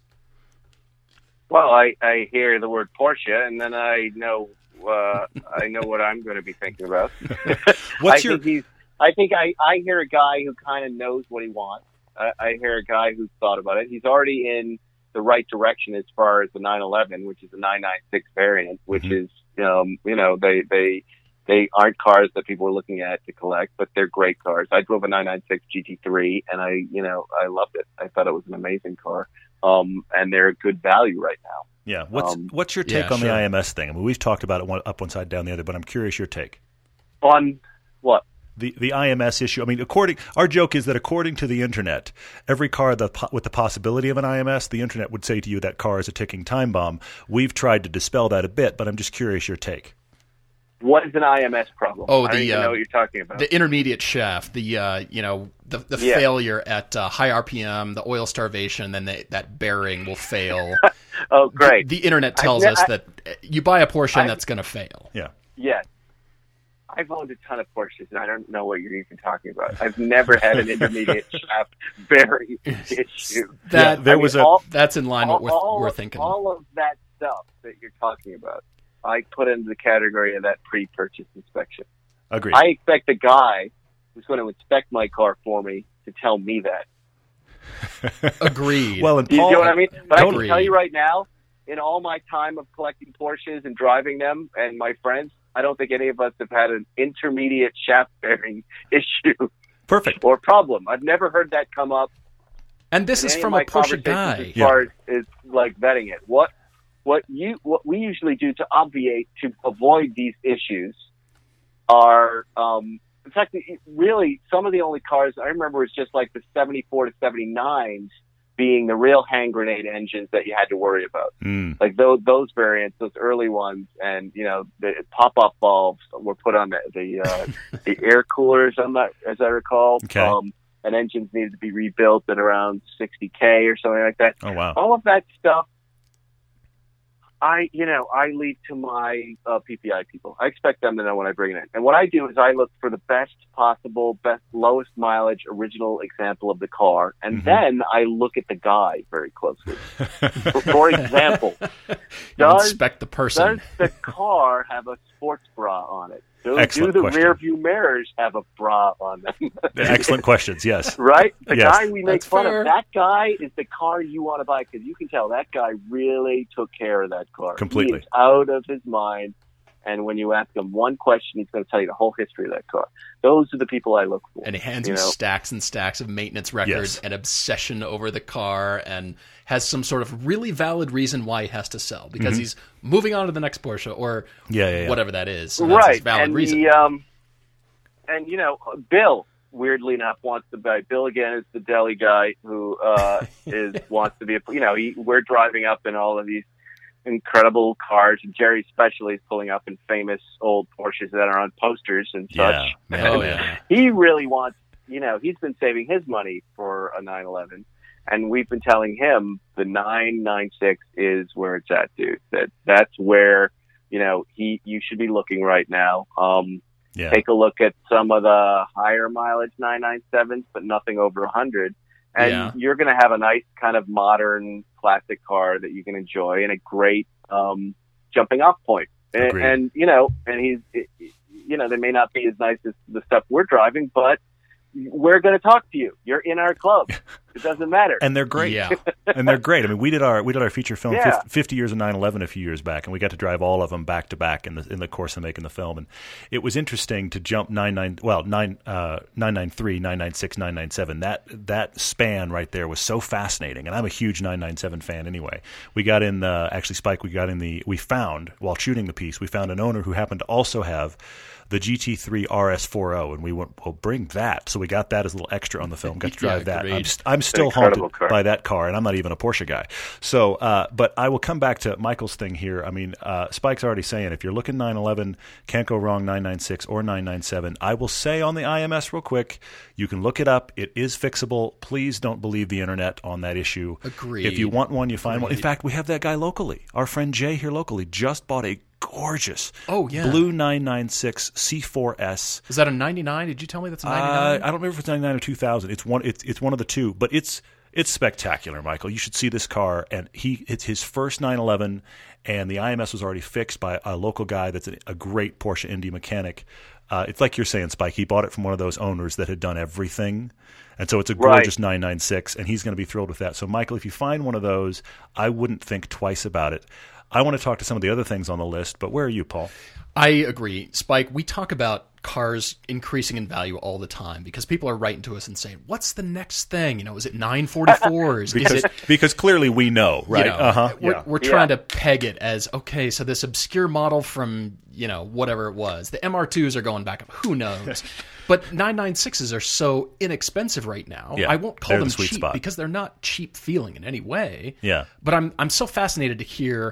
[SPEAKER 3] Well, I, I hear the word Porsche, and then I know uh, I know what I'm going to be thinking about.
[SPEAKER 2] What's
[SPEAKER 3] I
[SPEAKER 2] your?
[SPEAKER 3] think he's. I think I, I hear a guy who kind of knows what he wants. I, I hear a guy who's thought about it. He's already in the right direction as far as the nine eleven, which is a nine ninety-six variant, which
[SPEAKER 2] Mhm.
[SPEAKER 3] is um, you know they they they aren't cars that people are looking at to collect, but they're great cars. I drove a nine ninety-six G T three, and I you know I loved it. I thought it was an amazing car, um, and they're a good value right now.
[SPEAKER 2] Yeah. What's
[SPEAKER 3] Um,
[SPEAKER 2] what's your take
[SPEAKER 1] yeah,
[SPEAKER 2] on
[SPEAKER 1] sure.
[SPEAKER 2] the I M S thing? I mean, we've talked about it one, up one side, down the other, but I'm curious your take.
[SPEAKER 3] On what?
[SPEAKER 2] The the I M S issue. I mean, according our joke is that according to the internet, every car that, with the possibility of an I M S, the internet would say to you that car is a ticking time bomb. We've tried to dispel that a bit, but I'm just curious your take.
[SPEAKER 3] What is an I M S problem?
[SPEAKER 1] Oh,
[SPEAKER 3] I don't
[SPEAKER 1] the
[SPEAKER 3] even
[SPEAKER 1] uh,
[SPEAKER 3] know what you're talking about.
[SPEAKER 1] the intermediate shaft, the uh, you know the the
[SPEAKER 3] Yeah.
[SPEAKER 1] failure at uh, high R P M, the oil starvation, then they, that bearing will fail.
[SPEAKER 3] Oh, great.
[SPEAKER 1] The, the internet tells
[SPEAKER 3] ne-
[SPEAKER 1] us
[SPEAKER 3] I-
[SPEAKER 1] that uh, you buy a Porsche and
[SPEAKER 3] I-
[SPEAKER 1] that's going to fail.
[SPEAKER 2] Yeah.
[SPEAKER 3] Yes. I've owned a ton of Porsches, and I don't know what you're even talking about. I've never had an intermediate shaft bearing issue.
[SPEAKER 1] That
[SPEAKER 2] Yeah, there
[SPEAKER 3] I mean,
[SPEAKER 2] was a-
[SPEAKER 3] all,
[SPEAKER 1] That's in line with what
[SPEAKER 3] all,
[SPEAKER 1] we're thinking.
[SPEAKER 3] all of that stuff that you're talking about, I put into the category of that pre-purchase inspection.
[SPEAKER 2] Agreed.
[SPEAKER 3] I expect the guy who's going to inspect my car for me to tell me that.
[SPEAKER 1] Agreed.
[SPEAKER 2] well, and
[SPEAKER 3] Do you
[SPEAKER 2] Paul,
[SPEAKER 3] know what I mean? But I
[SPEAKER 1] Totally.
[SPEAKER 3] can tell you right now, in all my time of collecting Porsches and driving them and my friends, I don't think any of us have had an intermediate shaft bearing issue
[SPEAKER 2] perfect.
[SPEAKER 3] or problem. I've never heard that come up.
[SPEAKER 1] and this
[SPEAKER 3] in
[SPEAKER 1] is
[SPEAKER 3] any
[SPEAKER 1] from
[SPEAKER 3] of
[SPEAKER 1] a
[SPEAKER 3] my
[SPEAKER 1] Porsche
[SPEAKER 3] conversations
[SPEAKER 1] guy.
[SPEAKER 3] As far as is like vetting it, what what you what we usually do to obviate to avoid these issues are, um, in fact, it- really some of the only cars I remember was just like the seventy-four to seventy-nines being the real hand grenade engines that you had to worry about.
[SPEAKER 2] Mm.
[SPEAKER 3] Like those those variants, those early ones, and you know the pop-up valves were put on the the, uh, the air coolers. I'm not, as I recall,
[SPEAKER 2] Okay.
[SPEAKER 3] um, and engines needed to be rebuilt at around sixty K or something like that.
[SPEAKER 2] Oh, wow.
[SPEAKER 3] All of that stuff, I you know I leave to my uh, P P I people. I expect them to know when I bring it in. And what I do is I look for the best possible, best lowest mileage original example of the car, and
[SPEAKER 2] Mhm.
[SPEAKER 3] then I look at the guy very closely. For, for example,
[SPEAKER 1] You
[SPEAKER 3] does
[SPEAKER 1] inspect the person.
[SPEAKER 3] does the car have a sports bra on it? Do, do
[SPEAKER 2] Excellent
[SPEAKER 3] the
[SPEAKER 2] question.
[SPEAKER 3] rear view mirrors have a bra on them?
[SPEAKER 2] Excellent questions. Yes.
[SPEAKER 3] Right? The
[SPEAKER 2] Yes.
[SPEAKER 3] guy we make
[SPEAKER 1] That's
[SPEAKER 3] fun
[SPEAKER 1] fair.
[SPEAKER 3] of, that guy is the car you want to buy because you can tell that guy really took care of that car.
[SPEAKER 2] Completely.
[SPEAKER 3] He is out of his mind. And when you ask him one question, he's going to tell you the whole history of that car. Those are the people I look for.
[SPEAKER 1] And he hands
[SPEAKER 3] you
[SPEAKER 1] you
[SPEAKER 3] know?
[SPEAKER 1] stacks and stacks of maintenance records
[SPEAKER 2] Yes.
[SPEAKER 1] and obsession over the car and has some sort of really valid reason why he has to sell because he's moving on to the next Porsche or
[SPEAKER 2] Yeah, yeah, yeah.
[SPEAKER 1] whatever that is. So that's his
[SPEAKER 3] Right.
[SPEAKER 1] valid
[SPEAKER 3] And
[SPEAKER 1] reason.
[SPEAKER 3] the, um, and you know, Bill, weirdly enough, wants to buy. Bill again is the deli guy who uh, is wants to be. A, you know, he, we're driving up in all of these incredible cars, and Jerry especially is pulling up in famous old Porsches that are on posters and such.
[SPEAKER 2] Yeah, man,
[SPEAKER 1] Oh,
[SPEAKER 2] man.
[SPEAKER 1] yeah.
[SPEAKER 3] He really wants. You know, he's been saving his money for a nine eleven. And we've been telling him the nine ninety-six is where it's at, dude. That that's where, you know, he you should be looking right now. Um,
[SPEAKER 2] Yeah.
[SPEAKER 3] Take a look at some of the higher mileage nine ninety-sevens, but nothing over one hundred. And
[SPEAKER 1] Yeah.
[SPEAKER 3] you're going to have a nice kind of modern classic car that you can enjoy and a great um, jumping off point. And,
[SPEAKER 2] Agreed.
[SPEAKER 3] and, you know, and he's, you know, they may not be as nice as the stuff we're driving, but we're going to talk to you. You're in our club. It doesn't matter.
[SPEAKER 2] And they're great.
[SPEAKER 1] Yeah.
[SPEAKER 2] And they're great. I mean, we did our we did our feature film
[SPEAKER 3] Yeah.
[SPEAKER 2] fifty, fifty years of nine eleven a few years back, and we got to drive all of them back to back in the in the course of making the film. And it was interesting to jump nine nine well nine uh, nine nine three, nine nine six, nine nine seven. That that span right there was so fascinating. And I'm a huge nine nine seven fan anyway. We got in the actually Spike. We got in the we found while shooting the piece, we found an owner who happened to also have the G T three R S forty, and we went, well, bring that. So we got that as a little extra on the film. Got to drive
[SPEAKER 1] Yeah,
[SPEAKER 2] that.
[SPEAKER 1] great.
[SPEAKER 2] I'm, st- I'm still
[SPEAKER 3] incredible
[SPEAKER 2] haunted
[SPEAKER 3] car.
[SPEAKER 2] by that car, and I'm not even a Porsche guy. So, uh, but I will come back to Michael's thing here. I mean, uh, Spike's already saying if you're looking nine eleven, can't go wrong nine ninety-six or nine ninety-seven. I will say on the I M S real quick, you can look it up. It is fixable. Please don't believe the internet on that issue.
[SPEAKER 1] Agreed.
[SPEAKER 2] If you want one, you find one. In
[SPEAKER 1] Agreed.
[SPEAKER 2] fact, we have that guy locally. Our friend Jay here locally just bought a gorgeous
[SPEAKER 1] Oh, yeah.
[SPEAKER 2] blue nine ninety-six C four S.
[SPEAKER 1] Is that a ninety-nine? Did you tell me that's a
[SPEAKER 2] Uh,
[SPEAKER 1] ninety-nine?
[SPEAKER 2] I don't remember if it's ninety-nine or two thousand. It's one. It's it's one of the two, but it's it's spectacular, Michael. You should see this car. And he it's his first nine eleven, and the I M S was already fixed by a local guy that's a, a great Porsche Indy mechanic. Uh, it's like you're saying, Spike. He bought it from one of those owners that had done everything, and so it's a
[SPEAKER 3] Right.
[SPEAKER 2] gorgeous nine ninety-six, and he's going to be thrilled with that. So, Michael, if you find one of those, I wouldn't think twice about it. I want to talk to some of the other things on the list, but where are you, Paul?
[SPEAKER 1] I agree. Spike, we talk about cars increasing in value all the time because people are writing to us and saying, what's the next thing? You know, is it nine forty-fours?
[SPEAKER 2] Because
[SPEAKER 1] is it,
[SPEAKER 2] because clearly we know, right?
[SPEAKER 1] you know,
[SPEAKER 2] uh-huh.
[SPEAKER 1] we're,
[SPEAKER 2] Yeah.
[SPEAKER 1] we're
[SPEAKER 3] Yeah.
[SPEAKER 1] trying to peg it as, okay, so this obscure model from, you know, whatever it was. The M R twos are going back up. Who knows? But nine ninety-sixes are so inexpensive right now.
[SPEAKER 2] Yeah,
[SPEAKER 1] I won't call
[SPEAKER 2] they're
[SPEAKER 1] them
[SPEAKER 2] the sweet
[SPEAKER 1] cheap
[SPEAKER 2] spot.
[SPEAKER 1] because they're not cheap feeling in any way.
[SPEAKER 2] Yeah.
[SPEAKER 1] But I'm I'm so fascinated to hear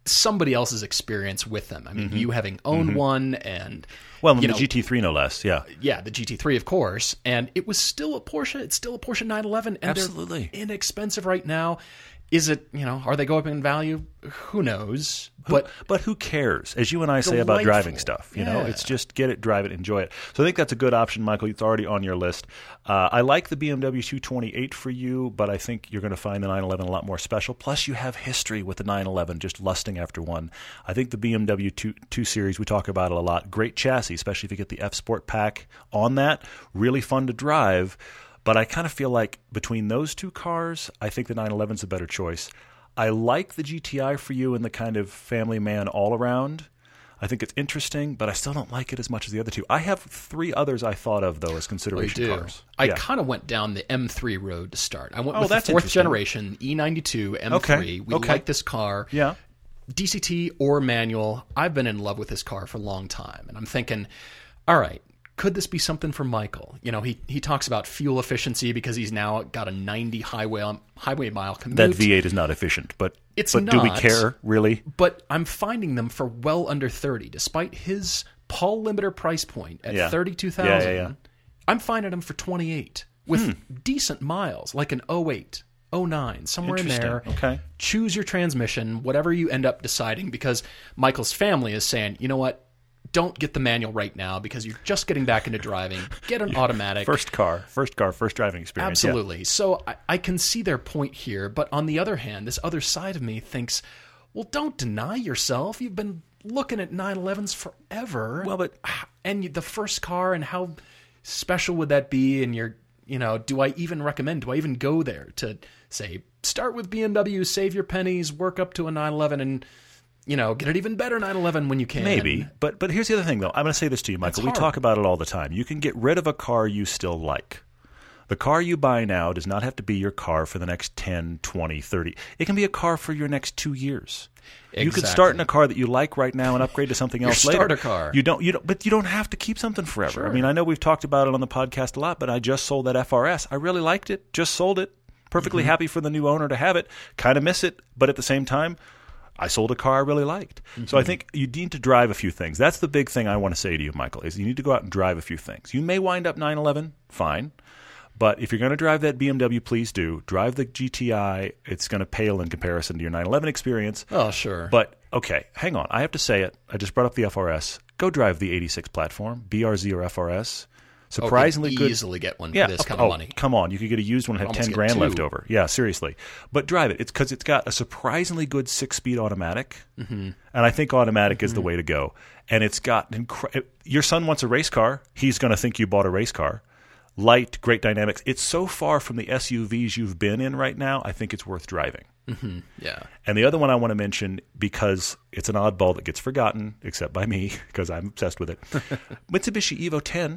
[SPEAKER 1] somebody else's experience with them. I mean, mm-hmm. you having owned mm-hmm. one, and
[SPEAKER 2] well, and
[SPEAKER 1] you
[SPEAKER 2] the
[SPEAKER 1] know,
[SPEAKER 2] G T three no less, yeah,
[SPEAKER 1] yeah, the G T three, of course, and it was still a Porsche. It's still a Porsche nine eleven, and
[SPEAKER 2] absolutely
[SPEAKER 1] they're inexpensive right now. Is it, you know, are they going up in value? Who knows?
[SPEAKER 2] But who, but who cares? As you and I say
[SPEAKER 1] delightful.
[SPEAKER 2] about driving stuff, you
[SPEAKER 1] yeah.
[SPEAKER 2] know, it's just get it, drive it, enjoy it. So I think that's a good option, Michael. It's already on your list. Uh, I like the B M W two twenty-eight for you, but I think you're going to find the nine eleven a lot more special. Plus, you have history with the nine eleven, just lusting after one. I think the B M W two, two Series, we talk about it a lot. Great chassis, especially if you get the F Sport pack on that. Really fun to drive. But I kind of feel like between those two cars, I think the nine eleven is a better choice. I like the G T I for you and the kind of family man all around. I think it's interesting, but I still don't like it as much as the other two. I have three others I thought of, though, as consideration
[SPEAKER 1] well,
[SPEAKER 2] cars.
[SPEAKER 1] I
[SPEAKER 2] yeah.
[SPEAKER 1] kind of went down the M three road to start. I went
[SPEAKER 2] oh,
[SPEAKER 1] with
[SPEAKER 2] that's
[SPEAKER 1] the fourth generation E ninety-two M three.
[SPEAKER 2] Okay.
[SPEAKER 1] We
[SPEAKER 2] okay.
[SPEAKER 1] like this car.
[SPEAKER 2] Yeah.
[SPEAKER 1] D C T or manual. I've been in love with this car for a long time, and I'm thinking, all right, could this be something for Michael? You know, he he talks about fuel efficiency because he's now got a ninety highway highway mile commute.
[SPEAKER 2] That V eight is not efficient, but
[SPEAKER 1] it's
[SPEAKER 2] but
[SPEAKER 1] not,
[SPEAKER 2] do we care, really?
[SPEAKER 1] But I'm finding them for well under thirty, despite his Paul Limiter price point at
[SPEAKER 2] yeah.
[SPEAKER 1] thirty-two thousand dollars.
[SPEAKER 2] Yeah, yeah, yeah.
[SPEAKER 1] I'm finding them for twenty-eight with
[SPEAKER 2] hmm.
[SPEAKER 1] decent miles, like an oh eight, oh nine, somewhere in there.
[SPEAKER 2] Okay.
[SPEAKER 1] Choose your transmission, whatever you end up deciding, because Michael's family is saying, you know what? Don't get the manual right now because you're just getting back into driving. Get an automatic.
[SPEAKER 2] First car, first car, first driving experience.
[SPEAKER 1] Absolutely.
[SPEAKER 2] Yeah.
[SPEAKER 1] So I, I can see their point here. But on the other hand, this other side of me thinks, well, don't deny yourself. You've been looking at nine elevens forever.
[SPEAKER 2] Well, but
[SPEAKER 1] and the first car, and how special would that be? And you're, you know, do I even recommend? Do I even go there to say, start with B M W, save your pennies, work up to a nine eleven, and you know, get an even better nine eleven when you can.
[SPEAKER 2] Maybe. But but here's the other thing, though. I'm going to say this to you, Michael. We talk about it all the time. You can get rid of a car you still like. The car you buy now does not have to be your car for the next ten, twenty, thirty. It can be a car for your next two years. Exactly. You could start in a car that you like right now and upgrade to something else
[SPEAKER 1] your
[SPEAKER 2] later.
[SPEAKER 1] Starter car.
[SPEAKER 2] You don't, you don't, but you don't have to keep something forever.
[SPEAKER 1] Sure.
[SPEAKER 2] I mean, I know we've talked about it on the podcast a lot, but I just sold that F R S. I really liked it. Just sold it. Perfectly mm-hmm. happy for the new owner to have it. Kind of miss it, but at the same time, I sold a car I really liked. Mm-hmm. So I think you need to drive a few things. That's the big thing I want to say to you, Michael, is you need to go out and drive a few things. You may wind up nine eleven, fine. But if you're going to drive that B M W, please do. Drive the G T I. It's going to pale in comparison to your nine eleven experience.
[SPEAKER 1] Oh, sure.
[SPEAKER 2] But, okay, hang on. I have to say it. I just brought up the F R S. Go drive the eighty-six platform, B R Z or F R S. Surprisingly
[SPEAKER 1] oh,
[SPEAKER 2] good.
[SPEAKER 1] Easily get one for
[SPEAKER 2] yeah,
[SPEAKER 1] this kind
[SPEAKER 2] oh,
[SPEAKER 1] of money.
[SPEAKER 2] Come on, you could get a used one and have
[SPEAKER 1] Almost
[SPEAKER 2] ten grand
[SPEAKER 1] two.
[SPEAKER 2] left over. Yeah, seriously. But drive it. It's because it's got a surprisingly good six-speed automatic, mm-hmm. and I think automatic mm-hmm. is the way to go. And it's got incre- your son wants a race car. He's going to think you bought a race car. Light, great dynamics. It's so far from the S U Vs you've been in right now. I think it's worth driving.
[SPEAKER 1] Mm-hmm. Yeah.
[SPEAKER 2] And the other one I want to mention, because it's an oddball that gets forgotten, except by me, because I'm obsessed with it. Mitsubishi Evo ten.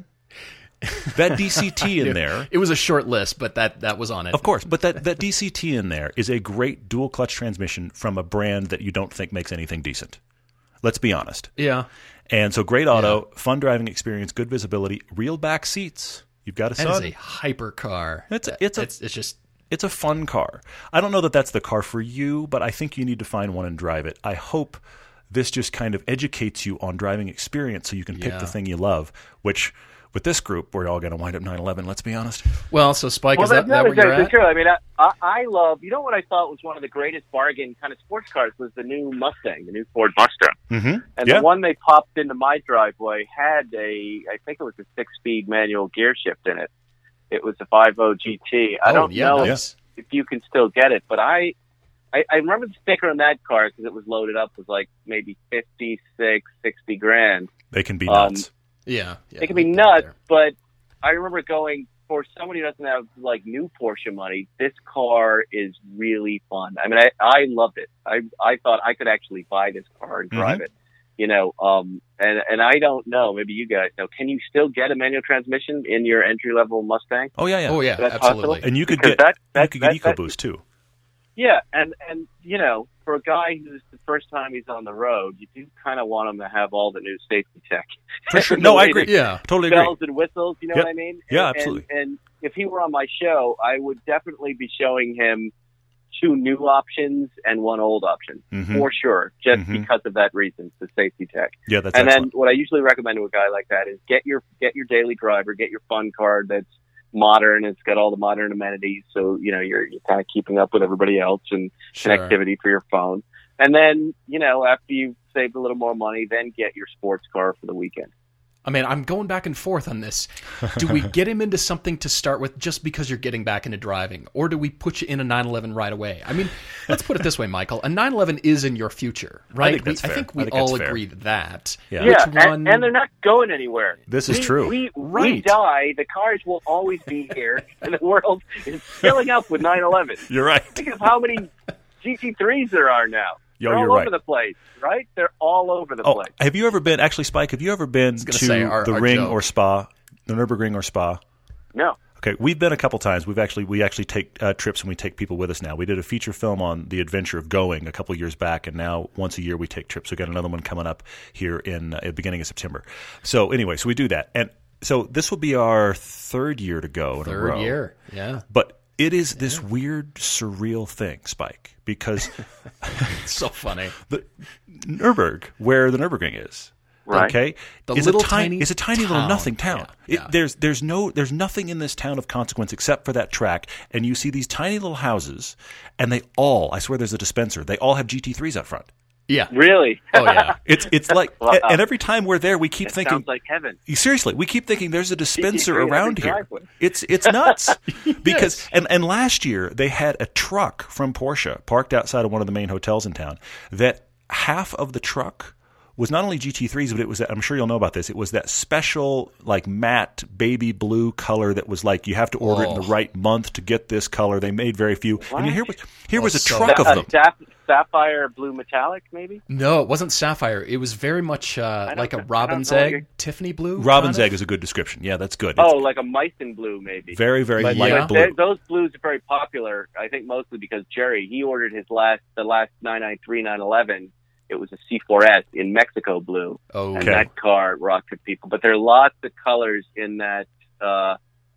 [SPEAKER 2] That D C T in there.
[SPEAKER 1] It was a short list, but that, that was on it.
[SPEAKER 2] Of course, but that, that D C T in there is a great dual clutch transmission from a brand that you don't think makes anything decent. Let's be honest.
[SPEAKER 1] Yeah.
[SPEAKER 2] And so great auto, yeah. fun driving experience, good visibility, real back seats. You've got a son.
[SPEAKER 1] That is a hypercar.
[SPEAKER 2] It's a, it's a,
[SPEAKER 1] it's, it's just
[SPEAKER 2] it's a fun car. I don't know that that's the car for you, but I think you need to find one and drive it. I hope this just kind of educates you on driving experience so you can pick
[SPEAKER 1] yeah.
[SPEAKER 2] the thing you love, which with this group, we're all going to wind up nine eleven, let's be honest.
[SPEAKER 1] Well, so Spike,
[SPEAKER 3] well,
[SPEAKER 1] is that, that, that where you're at?
[SPEAKER 3] True. I mean, I, I, I love, you know what I thought was one of the greatest bargain kind of sports cars was the new Mustang, the new Ford Mustang.
[SPEAKER 2] Mm-hmm.
[SPEAKER 3] And
[SPEAKER 2] yeah.
[SPEAKER 3] the one they popped into my driveway had a, I think it was a six-speed manual gear shift in it. It was a five point oh G T. I
[SPEAKER 1] oh,
[SPEAKER 3] don't
[SPEAKER 1] yeah,
[SPEAKER 3] know
[SPEAKER 1] nice.
[SPEAKER 3] if, if you can still get it, but I, I, I remember the sticker on that car because it was loaded up was like maybe fifty-six, sixty grand.
[SPEAKER 2] They can be nuts.
[SPEAKER 1] Um, yeah, yeah.
[SPEAKER 3] They can be nuts, but I remember going, for somebody who doesn't have like new Porsche money, this car is really fun. I mean, I, I loved it. I, I thought I could actually buy this car and drive mm-hmm. it. You know, um, and, and I don't know, maybe you guys know, can you still get a manual transmission in your entry-level Mustang?
[SPEAKER 2] Oh, yeah, yeah.
[SPEAKER 1] Oh, yeah, absolutely.
[SPEAKER 3] Possible?
[SPEAKER 2] And you could get, that, that, you could get that, EcoBoost, too.
[SPEAKER 3] Yeah, and, and, you know, for a guy who's the first time he's on the road, you do kind of want him to have all the new safety tech.
[SPEAKER 2] For sure. No, I agree. Yeah, totally agree.
[SPEAKER 3] Bells and whistles, you know
[SPEAKER 2] yep.
[SPEAKER 3] what I mean?
[SPEAKER 2] Yeah,
[SPEAKER 3] and,
[SPEAKER 2] absolutely.
[SPEAKER 3] And, and if he were on my show, I would definitely be showing him two new options and one old option
[SPEAKER 2] Mhm.
[SPEAKER 3] for sure, just
[SPEAKER 2] Mhm.
[SPEAKER 3] because of that reason, the safety tech.
[SPEAKER 2] Yeah, that's
[SPEAKER 3] and
[SPEAKER 2] excellent.
[SPEAKER 3] then what I usually recommend to a guy like that is get your get your daily driver, get your fun card that's modern. It's got all the modern amenities, so you know you're you're kind of keeping up with everybody else and
[SPEAKER 1] Sure.
[SPEAKER 3] connectivity for your phone. And then you know after you've saved a little more money, then get your sports car for the weekend.
[SPEAKER 1] I mean, I'm going back and forth on this. Do we get him into something to start with just because you're getting back into driving? Or do we put you in a nine eleven right away? I mean, let's put it this way, Michael. A nine eleven is in your future, right?
[SPEAKER 2] think that's
[SPEAKER 1] we,
[SPEAKER 2] fair.
[SPEAKER 1] I think we
[SPEAKER 2] I think
[SPEAKER 1] all
[SPEAKER 2] that's fair.
[SPEAKER 1] agree that.
[SPEAKER 2] Yeah.
[SPEAKER 3] Yeah,
[SPEAKER 1] Which
[SPEAKER 3] and,
[SPEAKER 1] one?
[SPEAKER 3] and they're not going anywhere.
[SPEAKER 2] This is
[SPEAKER 3] we,
[SPEAKER 2] true.
[SPEAKER 3] We, we
[SPEAKER 1] Right.
[SPEAKER 3] die. The cars will always be here, and the world is filling up with nine eleven.
[SPEAKER 2] You're right.
[SPEAKER 3] Think of how many G T threes there are now.
[SPEAKER 2] Yo,
[SPEAKER 3] They're all
[SPEAKER 2] you're
[SPEAKER 3] over
[SPEAKER 2] right.
[SPEAKER 3] the place, right? They're all over the
[SPEAKER 2] Oh,
[SPEAKER 3] place.
[SPEAKER 2] have you ever been, actually, Spike, have you ever been to
[SPEAKER 1] gonna say, our-
[SPEAKER 2] the
[SPEAKER 1] our
[SPEAKER 2] Ring
[SPEAKER 1] joke.
[SPEAKER 2] or Spa, the Nürburgring or Spa?
[SPEAKER 3] No.
[SPEAKER 2] Okay, we've been a couple times. We've actually we actually take uh, trips and we take people with us now. We did a feature film on the adventure of going a couple years back, and now once a year we take trips. We got another one coming up here in uh, at the beginning of September. So anyway, so we do that, and so this will be our third year to go in a
[SPEAKER 1] Third
[SPEAKER 2] row.
[SPEAKER 1] year, yeah.
[SPEAKER 2] But it is this weird, surreal thing, Spike, because
[SPEAKER 1] It's so funny.
[SPEAKER 2] the Nürburg, where the Nürburgring is,
[SPEAKER 3] Right.
[SPEAKER 2] okay,
[SPEAKER 1] The
[SPEAKER 2] is
[SPEAKER 1] little
[SPEAKER 2] a tiny,
[SPEAKER 1] tiny
[SPEAKER 2] is a tiny little
[SPEAKER 1] town.
[SPEAKER 2] nothing town.
[SPEAKER 1] Yeah,
[SPEAKER 2] It-
[SPEAKER 1] yeah.
[SPEAKER 2] there's there's no there's nothing in this town of consequence except for that track, and you see these tiny little houses, and they all, I swear, there's a dispenser. They all have G T threes out front.
[SPEAKER 1] Yeah.
[SPEAKER 3] Really?
[SPEAKER 1] Oh, yeah.
[SPEAKER 2] It's it's like,
[SPEAKER 3] Wow.
[SPEAKER 2] and, and every time we're there, we keep
[SPEAKER 3] That
[SPEAKER 2] thinking.
[SPEAKER 3] sounds like heaven.
[SPEAKER 2] Seriously, we keep thinking there's a dispenser
[SPEAKER 3] in every
[SPEAKER 2] around here.
[SPEAKER 3] driveway.
[SPEAKER 2] It's it's nuts because and and last year they had a truck from Porsche parked outside of one of the main hotels in town. That half of the truck was not only G T threes, but it was, I'm sure you'll know about this, it was that special like matte baby blue color that was like you have to order it in the
[SPEAKER 1] Oh.
[SPEAKER 2] right month to get this color. They made very few. I mean, here was here
[SPEAKER 1] Oh,
[SPEAKER 2] was a
[SPEAKER 1] so
[SPEAKER 2] truck of
[SPEAKER 3] Uh,
[SPEAKER 2] them.
[SPEAKER 3] saph- sapphire blue metallic, maybe?
[SPEAKER 1] No, it wasn't sapphire. It was very much uh,
[SPEAKER 3] don't
[SPEAKER 1] like a
[SPEAKER 3] know- I
[SPEAKER 1] robin's
[SPEAKER 3] don't know what
[SPEAKER 1] egg,
[SPEAKER 3] you're-
[SPEAKER 1] Tiffany blue.
[SPEAKER 2] Robin's
[SPEAKER 1] kind
[SPEAKER 2] egg
[SPEAKER 1] of?
[SPEAKER 2] is a good description. Yeah, that's good.
[SPEAKER 3] Oh,
[SPEAKER 2] It's
[SPEAKER 3] like a Meissen blue, maybe.
[SPEAKER 2] very, very
[SPEAKER 1] But
[SPEAKER 2] light
[SPEAKER 1] yeah.
[SPEAKER 2] blue.
[SPEAKER 3] They- those blues are very popular. I think mostly because Jerry, he ordered his last, the last nine ninety-three nine eleven. It was a C four S in Mexico blue,
[SPEAKER 1] Oh,
[SPEAKER 3] and
[SPEAKER 2] Okay.
[SPEAKER 3] that car rocked with people. But there are lots of colors in that uh,